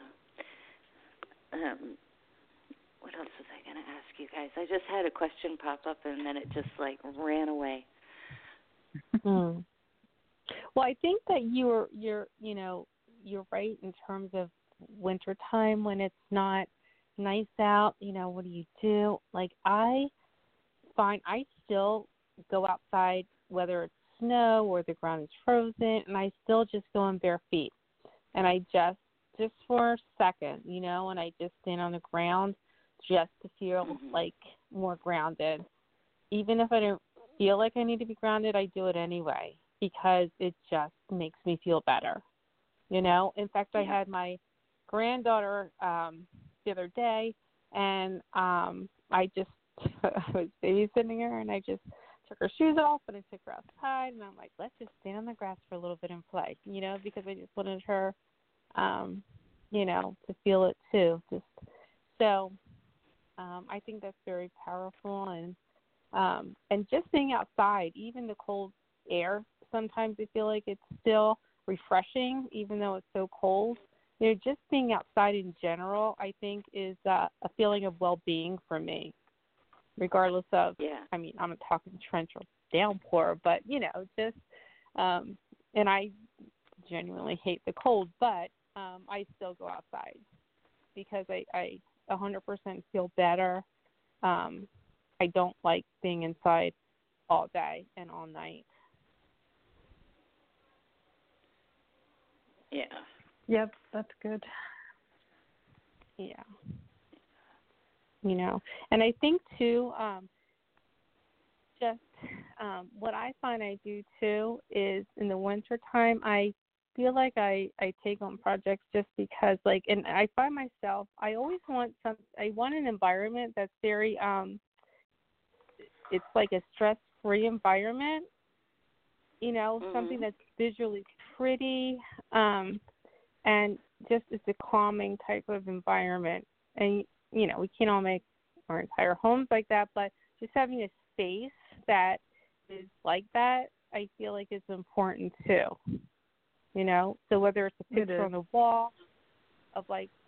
What else was I going to ask you guys? I just had a question pop up, and then it just, ran away. Well, I think that you're right in terms of winter time when it's not nice out. What do you do? I find I still go outside, whether it's snow or the ground is frozen, and I still just go in bare feet. And I just for a second, and I just stand on the ground just to feel more grounded. Even if I don't feel like I need to be grounded, I do it anyway because it just makes me feel better. In fact, I had my granddaughter the other day, and I was babysitting her, and I just took her shoes off and I took her outside, and I'm like, let's just stand on the grass for a little bit and play, because I just wanted her, to feel it too. I think that's very powerful, and just being outside, even the cold air, sometimes I feel like it's still refreshing, even though it's so cold. Just being outside in general, I think, is a feeling of well-being for me, regardless of, I mean, I'm not talking trench or downpour, but, just, and I genuinely hate the cold, but I still go outside because I 100% feel better. I don't like being inside all day and all night. Yeah. Yep, that's good. Yeah. And I think too, what I find I do too is in the wintertime, I feel like I take on projects just because, and I find myself, I always want I want an environment that's very, it's like a stress-free environment, something that's visually pretty, and just it's a calming type of environment. And, we can't all make our entire homes like that, but just having a space that is like that, I feel like is important too. So whether it's a picture on the wall of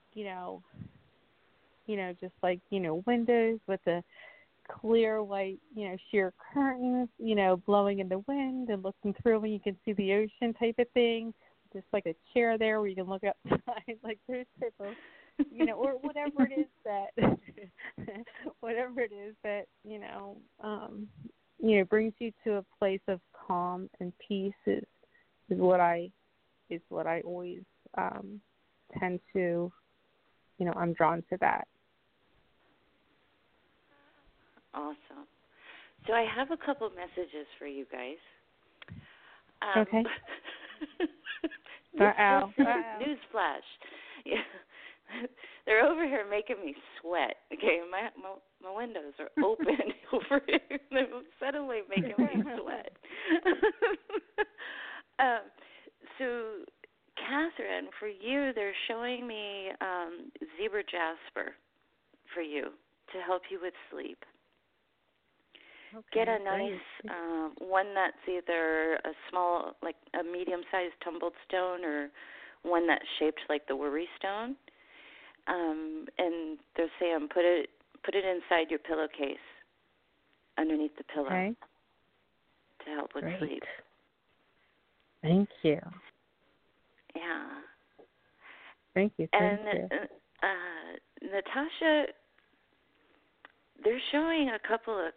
just windows with the clear white, sheer curtains, blowing in the wind and looking through and you can see the ocean type of thing. Just like a chair there where you can look outside, like those type of, or whatever it is that, brings you to a place of calm and peace is what I always tend to, I'm drawn to that. Awesome. So I have a couple messages for you guys. Okay. Newsflash. Yeah. They're over here making me sweat. Okay, my windows are open over here. They're suddenly making me sweat. So, Catherine, for you, they're showing me zebra jasper for you to help you with sleep. Okay, get a nice one that's either a small, like a medium-sized tumbled stone, or one that's shaped like the worry stone. And they're saying put it inside your pillowcase, underneath the pillow, to help with sleep. Thank you. Yeah. Thank you. Natasha, they're showing a couple of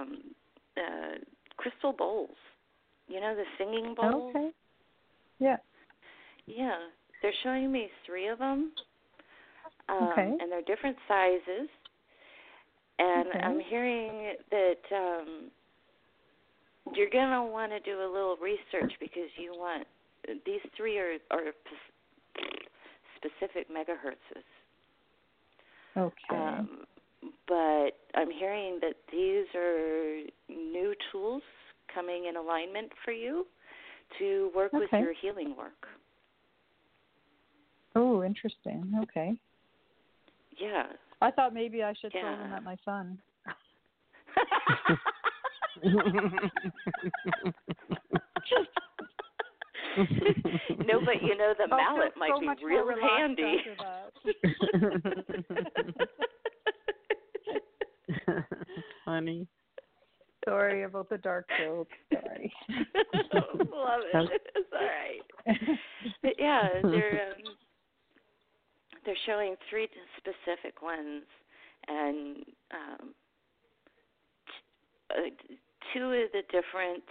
crystal bowls. The singing bowls? Okay. Yeah. Yeah. They're showing me 3 of them. Okay. And they're different sizes. And I'm hearing that you're going to want to do a little research because you want, these 3 are specific megahertzes. Okay. But I'm hearing that these are new coming in alignment for you to work with your healing work. Oh, interesting. Okay. Yeah. I thought maybe I should throw them at my son. No, but you know, the mallet might be real handy. Funny. Sorry about the dark joke. Sorry. Love it. It's all right. But yeah, they're showing 3 specific ones, and 2 of the different.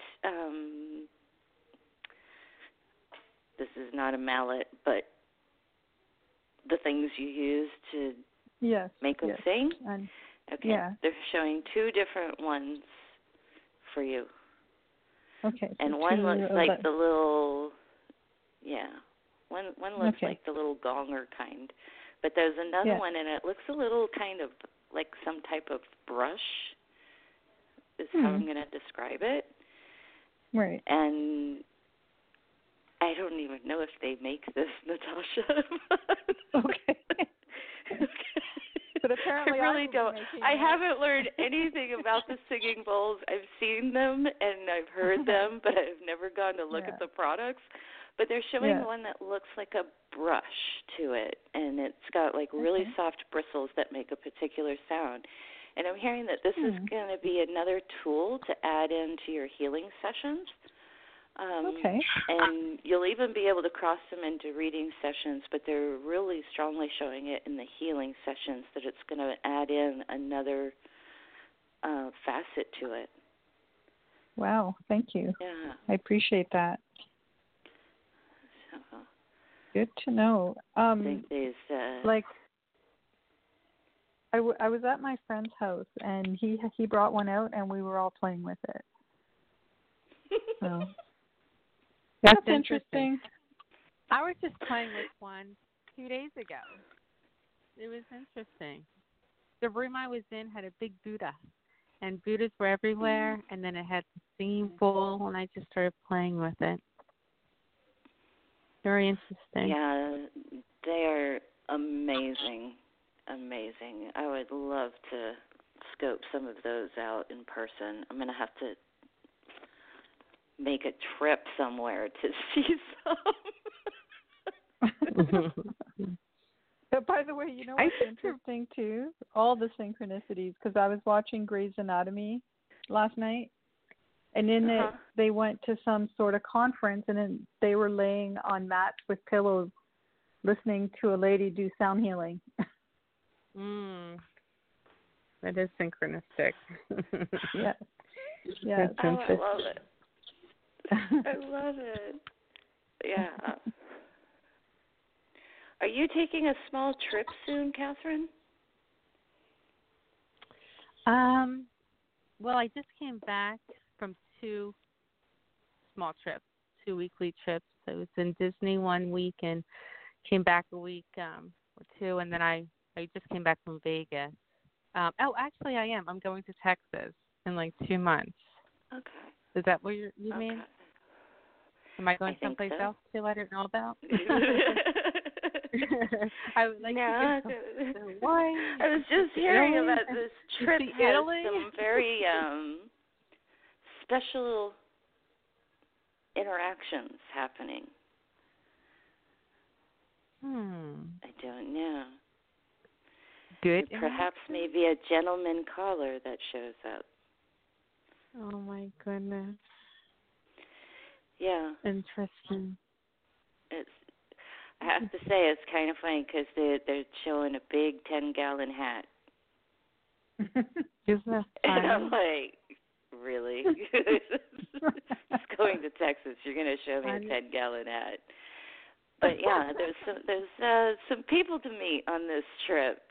This is not a mallet, but the things you use to make them sing. Okay, they're showing 2 different ones for you. Okay. And one looks like the little, one looks like the little gonger kind. But there's another one, and it looks a little kind of like some type of brush is how I'm going to describe it. Right. And I don't even know if they make this, Natasha. Okay. But apparently I really don't. I haven't learned anything about the singing bowls. I've seen them and I've heard them, but I've never gone to look at the products. But they're showing one that looks like a brush to it, and it's got like really soft bristles that make a particular sound. And I'm hearing that this is going to be another tool to add into your healing sessions. And you'll even be able to cross them into reading sessions, but they're really strongly showing it in the healing sessions that it's going to add in another facet to it. Wow, thank you. Yeah. I appreciate that. So, good to know. I think these, I was at my friend's house, and he brought one out, and we were all playing with it. So. That's interesting. I was just playing with one 2 days ago. It was interesting. The room I was in had a big Buddha, and Buddhas were everywhere, and then it had the singing bowl, and I just started playing with it. Very interesting. Yeah, they are amazing. Amazing. I would love to scope some of those out in person. I'm going to have to make a trip somewhere to see some. But by the way, you know what's interesting too? All the synchronicities, because I was watching Grey's Anatomy last night, and in it they went to some sort of conference, and then they were laying on mats with pillows, listening to a lady do sound healing. That is synchronistic. Yes. Yes. Oh, I love it. I love it. Yeah. Are you taking a small trip soon, Catherine? Well, I just came back from 2 small trips, 2 weekly trips. I was in Disney 1 week and came back a week or 2, and then I just came back from Vegas. Actually, I am. I'm going to Texas in like 2 months. Okay. Is that what you mean? Am I going someplace else too I don't know about? I would like to why? I was just hearing about this trip has Italy? some very special interactions happening. I don't know. Good. Perhaps maybe a gentleman caller that shows up. Oh my goodness. Yeah. Interesting. I have to say, it's kind of funny because they're showing a big 10-gallon hat. Isn't that funny? And I'm like, really? Just going to Texas, you're going to show me a 10-gallon hat. But yeah, there's some people to meet on this trip.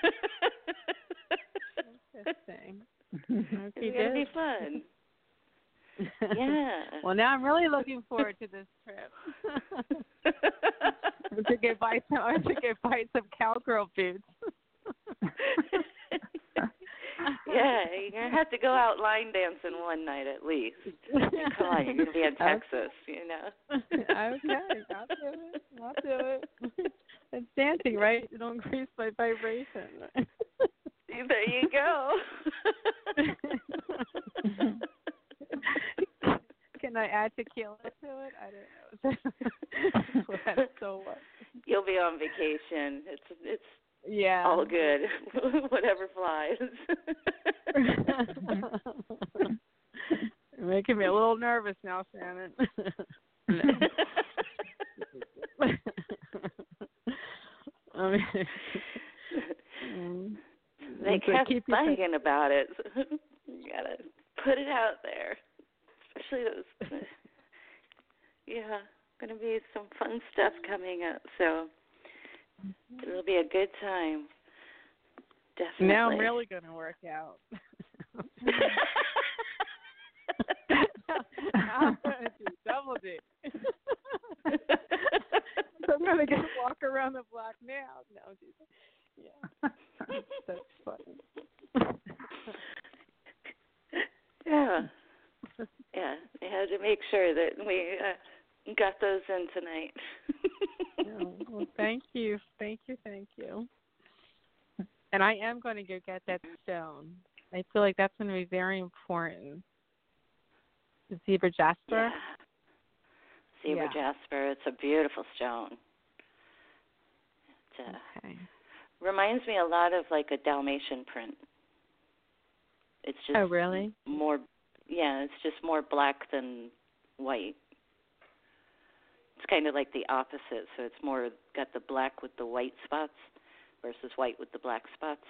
Interesting. It's going to be fun. Yeah. Well, now I'm really looking forward to this trip. to get buy some cowgirl boots. Yeah, you're going to have to go out line dancing one night at least. Come on, you're going to be in Texas, you know. Okay, I'll do it. It's dancing, right? You don't increase by vibration. There you go. Can I add tequila to it? I don't know. That's so what? You'll be on vacation. It's yeah, all good. Whatever flies. You're making me a little nervous now, Shannon. I mean, they kept bragging about it. You gotta put it out there, especially those. Yeah, gonna be some fun stuff coming up, so it'll be a good time. Definitely. Now I'm really gonna work out. I'm gonna do double D. So I'm gonna walk around the block now. No, Jesus. Yeah, that's funny. Yeah, yeah. They had to make sure that we got those in tonight. Well, thank you. And I am going to go get that stone. I feel like that's going to be very important. The zebra jasper. Yeah. Zebra jasper. It's a beautiful stone. It reminds me a lot of like a Dalmatian print. It's just really? more. Yeah, it's just more black than white. It's kind of like the opposite. So it's more got the black with the white spots versus white with the black spots.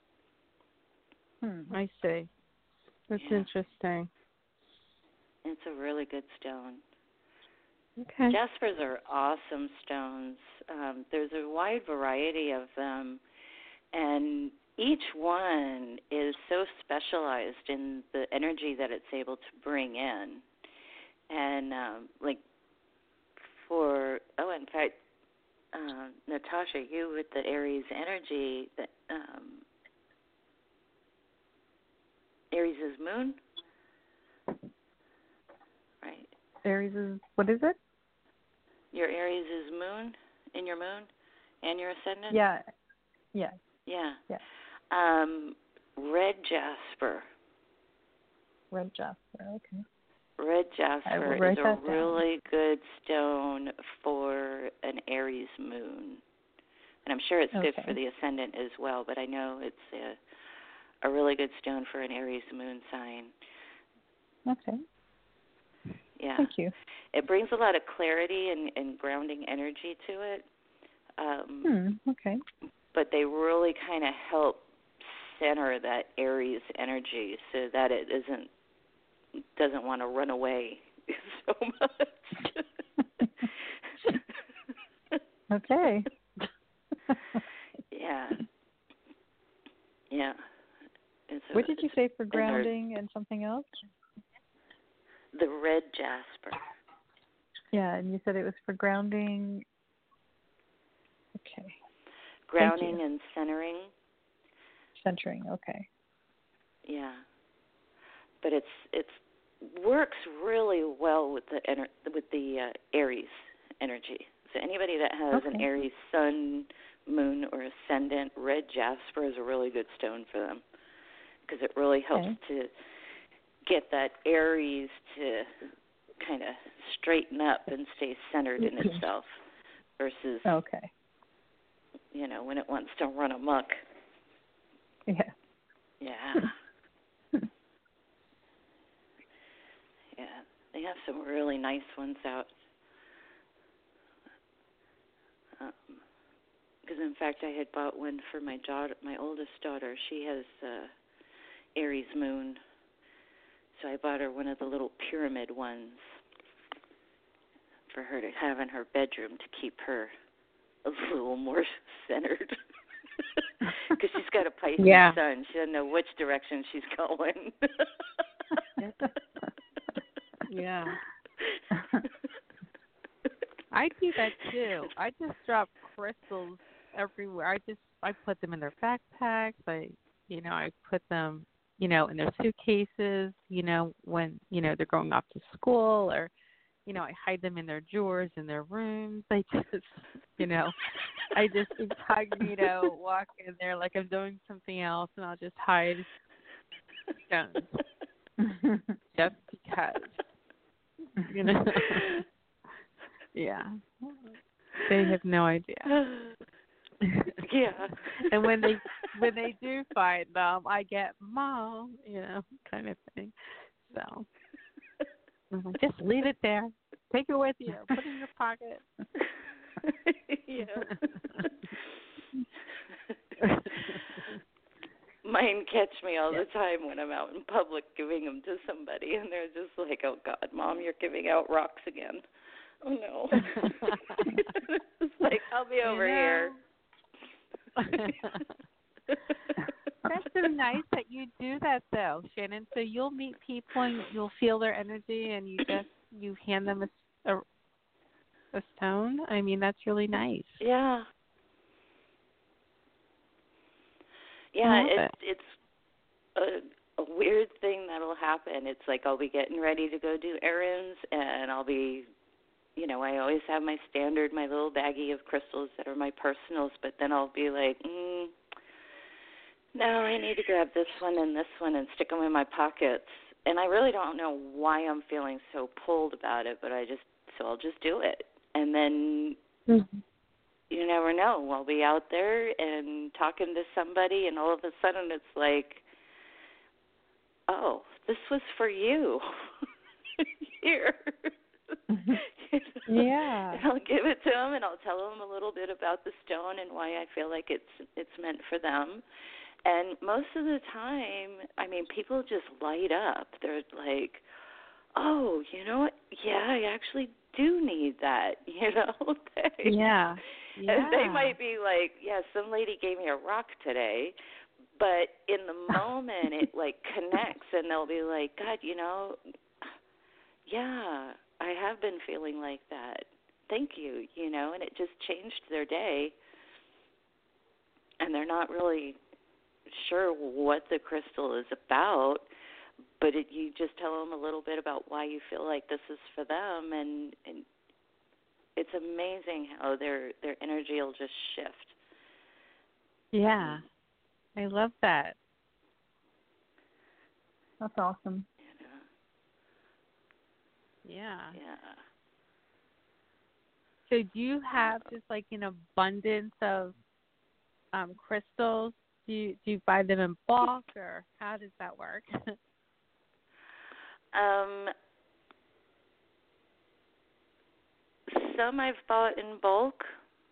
I see. That's interesting. It's a really good stone. Okay. Jaspers are awesome stones. There's a wide variety of them, and each one is so specialized in the energy that it's able to bring in. And in fact, Natasha, you with the Aries energy, Aries is moon, right? Aries is, what is it? Your Aries is moon, in your moon, and your ascendant? Yeah. Yeah. Red jasper. Red jasper, okay. Red jasper is a really good stone for an Aries moon. And I'm sure it's good for the ascendant as well, but I know it's a really good stone for an Aries moon sign. Okay. Yeah. Thank you. It brings a lot of clarity and grounding energy to it. Okay. But they really kind of help center that Aries energy so that it doesn't want to run away so much. Okay. Yeah. What did you say for grounding and something else? The red jasper. Yeah, and you said it was for grounding. Okay. Grounding and centering. Centering, okay. Yeah. But it's works really well with the Aries energy. So anybody that has an Aries sun, moon, or ascendant, red jasper is a really good stone for them because it really helps to get that Aries to kind of straighten up and stay centered in itself versus when it wants to run amok. Yeah. Yeah, they have some really nice ones out. Because in fact, I had bought one for my daughter, my oldest daughter. She has Aries moon, so I bought her one of the little pyramid ones for her to have in her bedroom to keep her a little more centered. Because she's got a Pisces sun. She doesn't know which direction she's going. Yeah. I do that too. I just drop crystals everywhere. I put them in their backpacks. I I put them, in their suitcases, when, they're going off to school, or, I hide them in their drawers in their rooms. I just incognito walk in there like I'm doing something else, and I'll just hide stones just because, Yeah. They have no idea. Yeah. And when they do find them, I get Mom, kind of thing. So I'm like, just leave it there. Take it with you. Put it in your pocket. Yeah. Mine catch me all the time when I'm out in public giving them to somebody, and they're just like, "Oh God, Mom, you're giving out rocks again." Oh no. It's like, I'll be over here. That's so nice that you do that, though, Shannon. So you'll meet people and you'll feel their energy, and you hand them a stone. I mean, that's really nice. Yeah. Yeah, it's a weird thing that'll happen. It's like I'll be getting ready to go do errands, and I'll be, I always have my little baggie of crystals that are my personals, but then I'll be like, no, I need to grab this one and stick them in my pockets. And I really don't know why I'm feeling so pulled about it, but I'll just do it. And then you never know. I'll be out there and talking to somebody, and all of a sudden it's like, oh, this was for you. Here. Yeah. And I'll give it to them, and I'll tell them a little bit about the stone and why I feel like it's meant for them. And most of the time, I mean, people just light up. They're like, oh, you know what? Yeah, I actually do need that, Yeah. And they might be like, yeah, some lady gave me a rock today, but in the moment it like connects, and they'll be like, God, yeah, I have been feeling like that. Thank you, and it just changed their day, and they're not really sure what the crystal is about, but you just tell them a little bit about why you feel like this is for them, and it's amazing how their energy will just shift. Yeah. I love that. That's awesome. Yeah. Yeah. So do you have just like an abundance of crystals? Do you buy them in bulk, or how does that work? Some I've bought in bulk.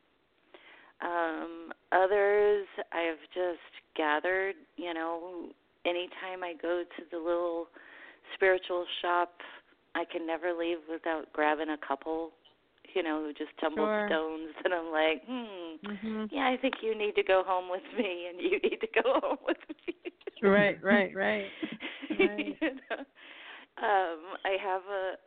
Others I've just gathered. Anytime I go to the little spiritual shop, I can never leave without grabbing a couple, just tumbled stones. And I'm like, yeah, I think you need to go home with me, and you need to go home with me. Right. I have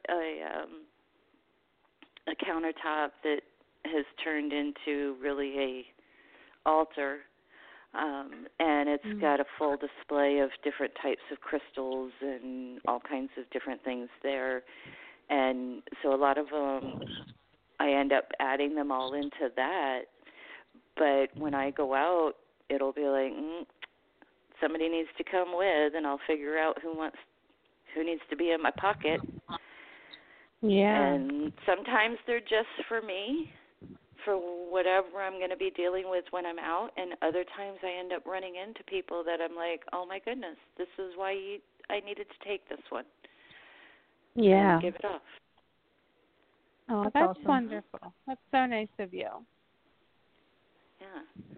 a countertop that has turned into really a altar, and it's got a full display of different types of crystals and all kinds of different things there. And so a lot of them, I end up adding them all into that. But when I go out, it'll be like, somebody needs to come with, and I'll figure out who needs to be in my pocket. Yeah. And sometimes they're just for me, for whatever I'm going to be dealing with when I'm out, and other times I end up running into people that I'm like, oh my goodness, this is why I needed to take this one. Yeah. And give it off. Oh, that's awesome. wonderful. That's so nice of you. Yeah.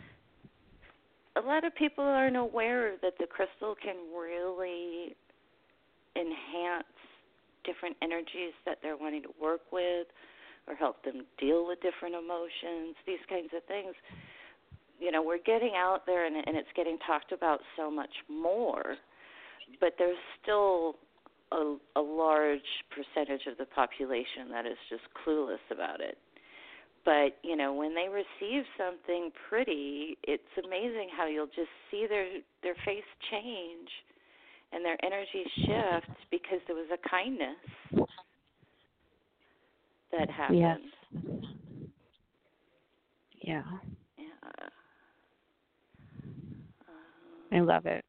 A lot of people aren't aware that the crystal can really enhance different energies that they're wanting to work with, or help them deal with different emotions, these kinds of things. We're getting out there, and it's getting talked about so much more, but there's still a large percentage of the population that is just clueless about it. But, you know, when they receive something pretty, it's amazing how you'll just see their face change and their energy shift because there was a kindness that happened. Yes. Yeah. Yeah. I love it.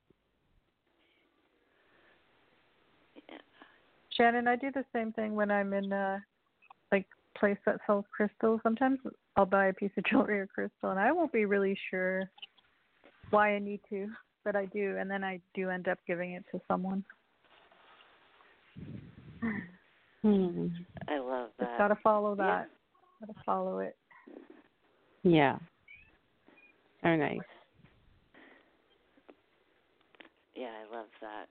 Yeah. Shannon, I do the same thing when I'm in like place that sells crystals. Sometimes I'll buy a piece of jewelry or crystal, and I won't be really sure why I need to, but I do, and then I do end up giving it to someone. I love that. Just gotta follow that. Yeah. Gotta follow it. Yeah. Oh, nice. Yeah, I love that.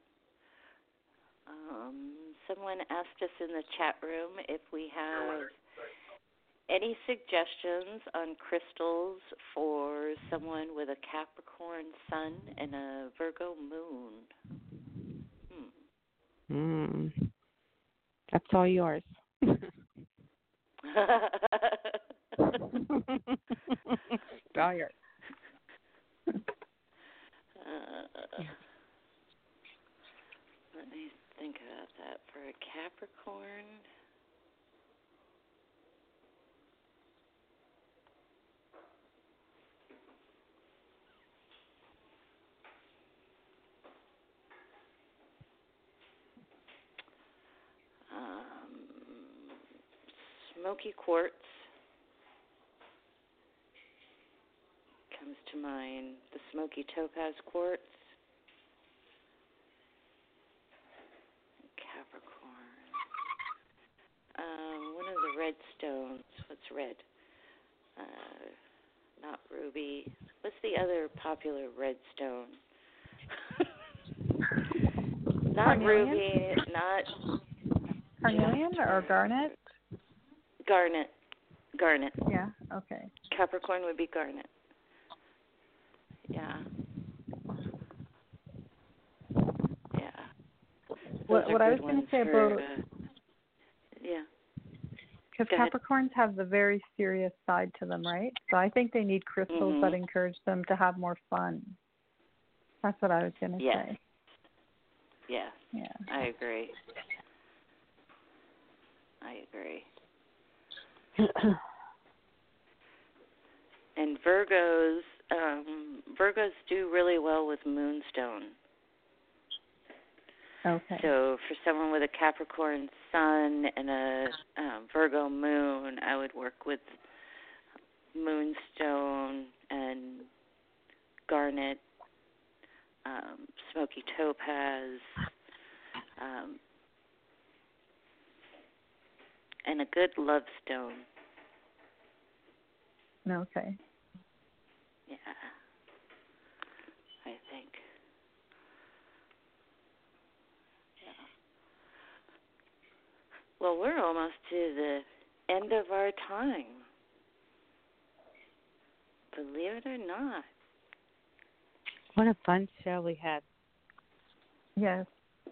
Someone asked us in the chat room if we have any suggestions on crystals for someone with a Capricorn sun and a Virgo moon. That's all yours. All yours. Let me think about that. For a Capricorn, smoky quartz comes to mind. The smoky topaz quartz. Capricorn. One of the red stones. What's red? Not ruby. What's the other popular red stone? Not Carnelian? ruby. Not Carnelian or garnet? Garnet. Garnet. Yeah. Okay. Capricorn would be garnet. Yeah. Yeah. What I was going to say about yeah. because Capricorns have the very serious side to them, right? So I think they need crystals that encourage them to have more fun. That's what I was going to say. Yeah. Yeah. I agree. And Virgos do really well with moonstone. Okay. So for someone with a Capricorn sun and a Virgo moon, I would work with moonstone and garnet, smoky topaz, and a good love stone. Okay. Yeah, I think. Yeah. Well, we're almost to the end of our time. Believe it or not. What a fun show we had. Yes.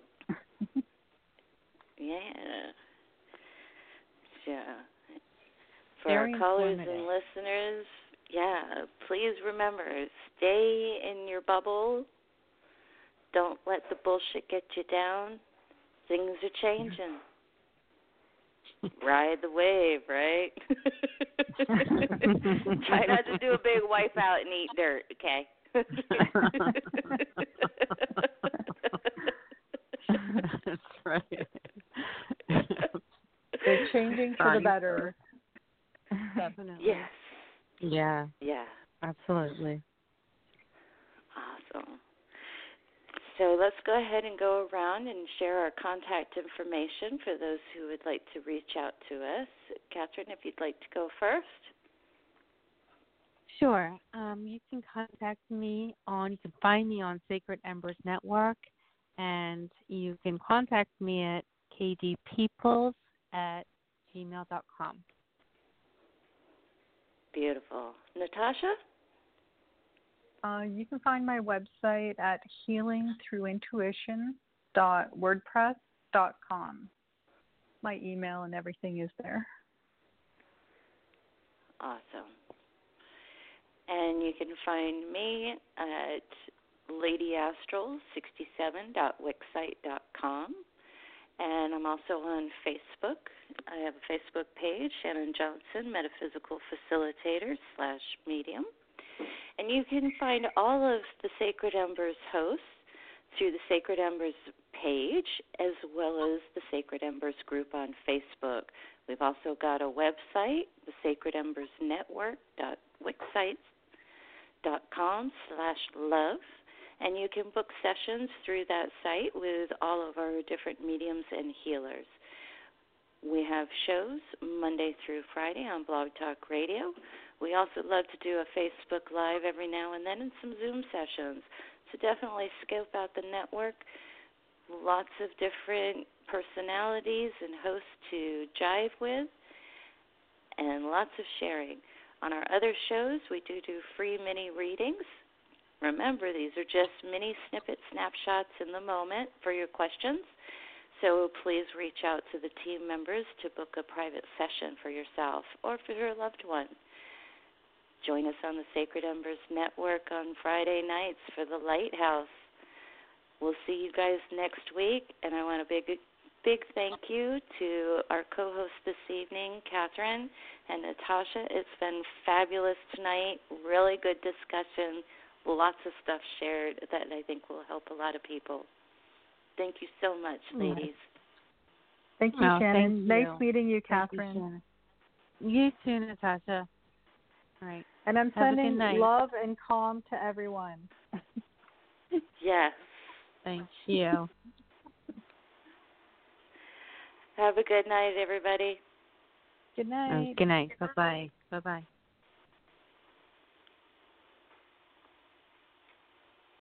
Yeah. For Very our callers informative. and listeners, please remember, stay in your bubble. Don't let the bullshit get you down. Things are changing. Ride the wave, right? Try not to do a big wipe out and eat dirt, okay? That's right. They're changing for the better. Definitely. Yes. Yeah. Yeah. Absolutely. Awesome. So let's go ahead and go around and share our contact information for those who would like to reach out to us. Catherine, if you'd like to go first. Sure. You can contact me you can find me on Sacred Embers Network, and you can contact me at kdpeoples@gmail.com. Beautiful. Natasha? You can find my website at healingthroughintuition.wordpress.com. My email and everything is there. Awesome. And you can find me at ladyastral67.wixsite.com. And I'm also on Facebook. I have a Facebook page, Shannon Johnson, Metaphysical Facilitator / Medium. And you can find all of the Sacred Embers hosts through the Sacred Embers page, as well as the Sacred Embers group on Facebook. We've also got a website, the Sacred Embers Network.wixsites.com/love. And you can book sessions through that site with all of our different mediums and healers. We have shows Monday through Friday on Blog Talk Radio. We also love to do a Facebook Live every now and then and some Zoom sessions. So definitely scope out the network. Lots of different personalities and hosts to jive with, and lots of sharing. On our other shows, we do free mini readings. Remember, these are just mini snippet snapshots in the moment for your questions, so please reach out to the team members to book a private session for yourself or for your loved one. Join us on the Sacred Embers Network on Friday nights for the Lighthouse. We'll see you guys next week, and I want a big thank you to our co-hosts this evening, Catherine and Natasha. It's been fabulous tonight, really good discussion. Lots of stuff shared that I think will help a lot of people. Thank you so much, ladies. Thank you, Shannon. Thank you. Nice meeting you, Catherine. You too, Natasha. All right. And I'm Have sending love and calm to everyone. Yes. Thank you. Have a good night, everybody. Good night. Good night. Bye-bye. Bye-bye.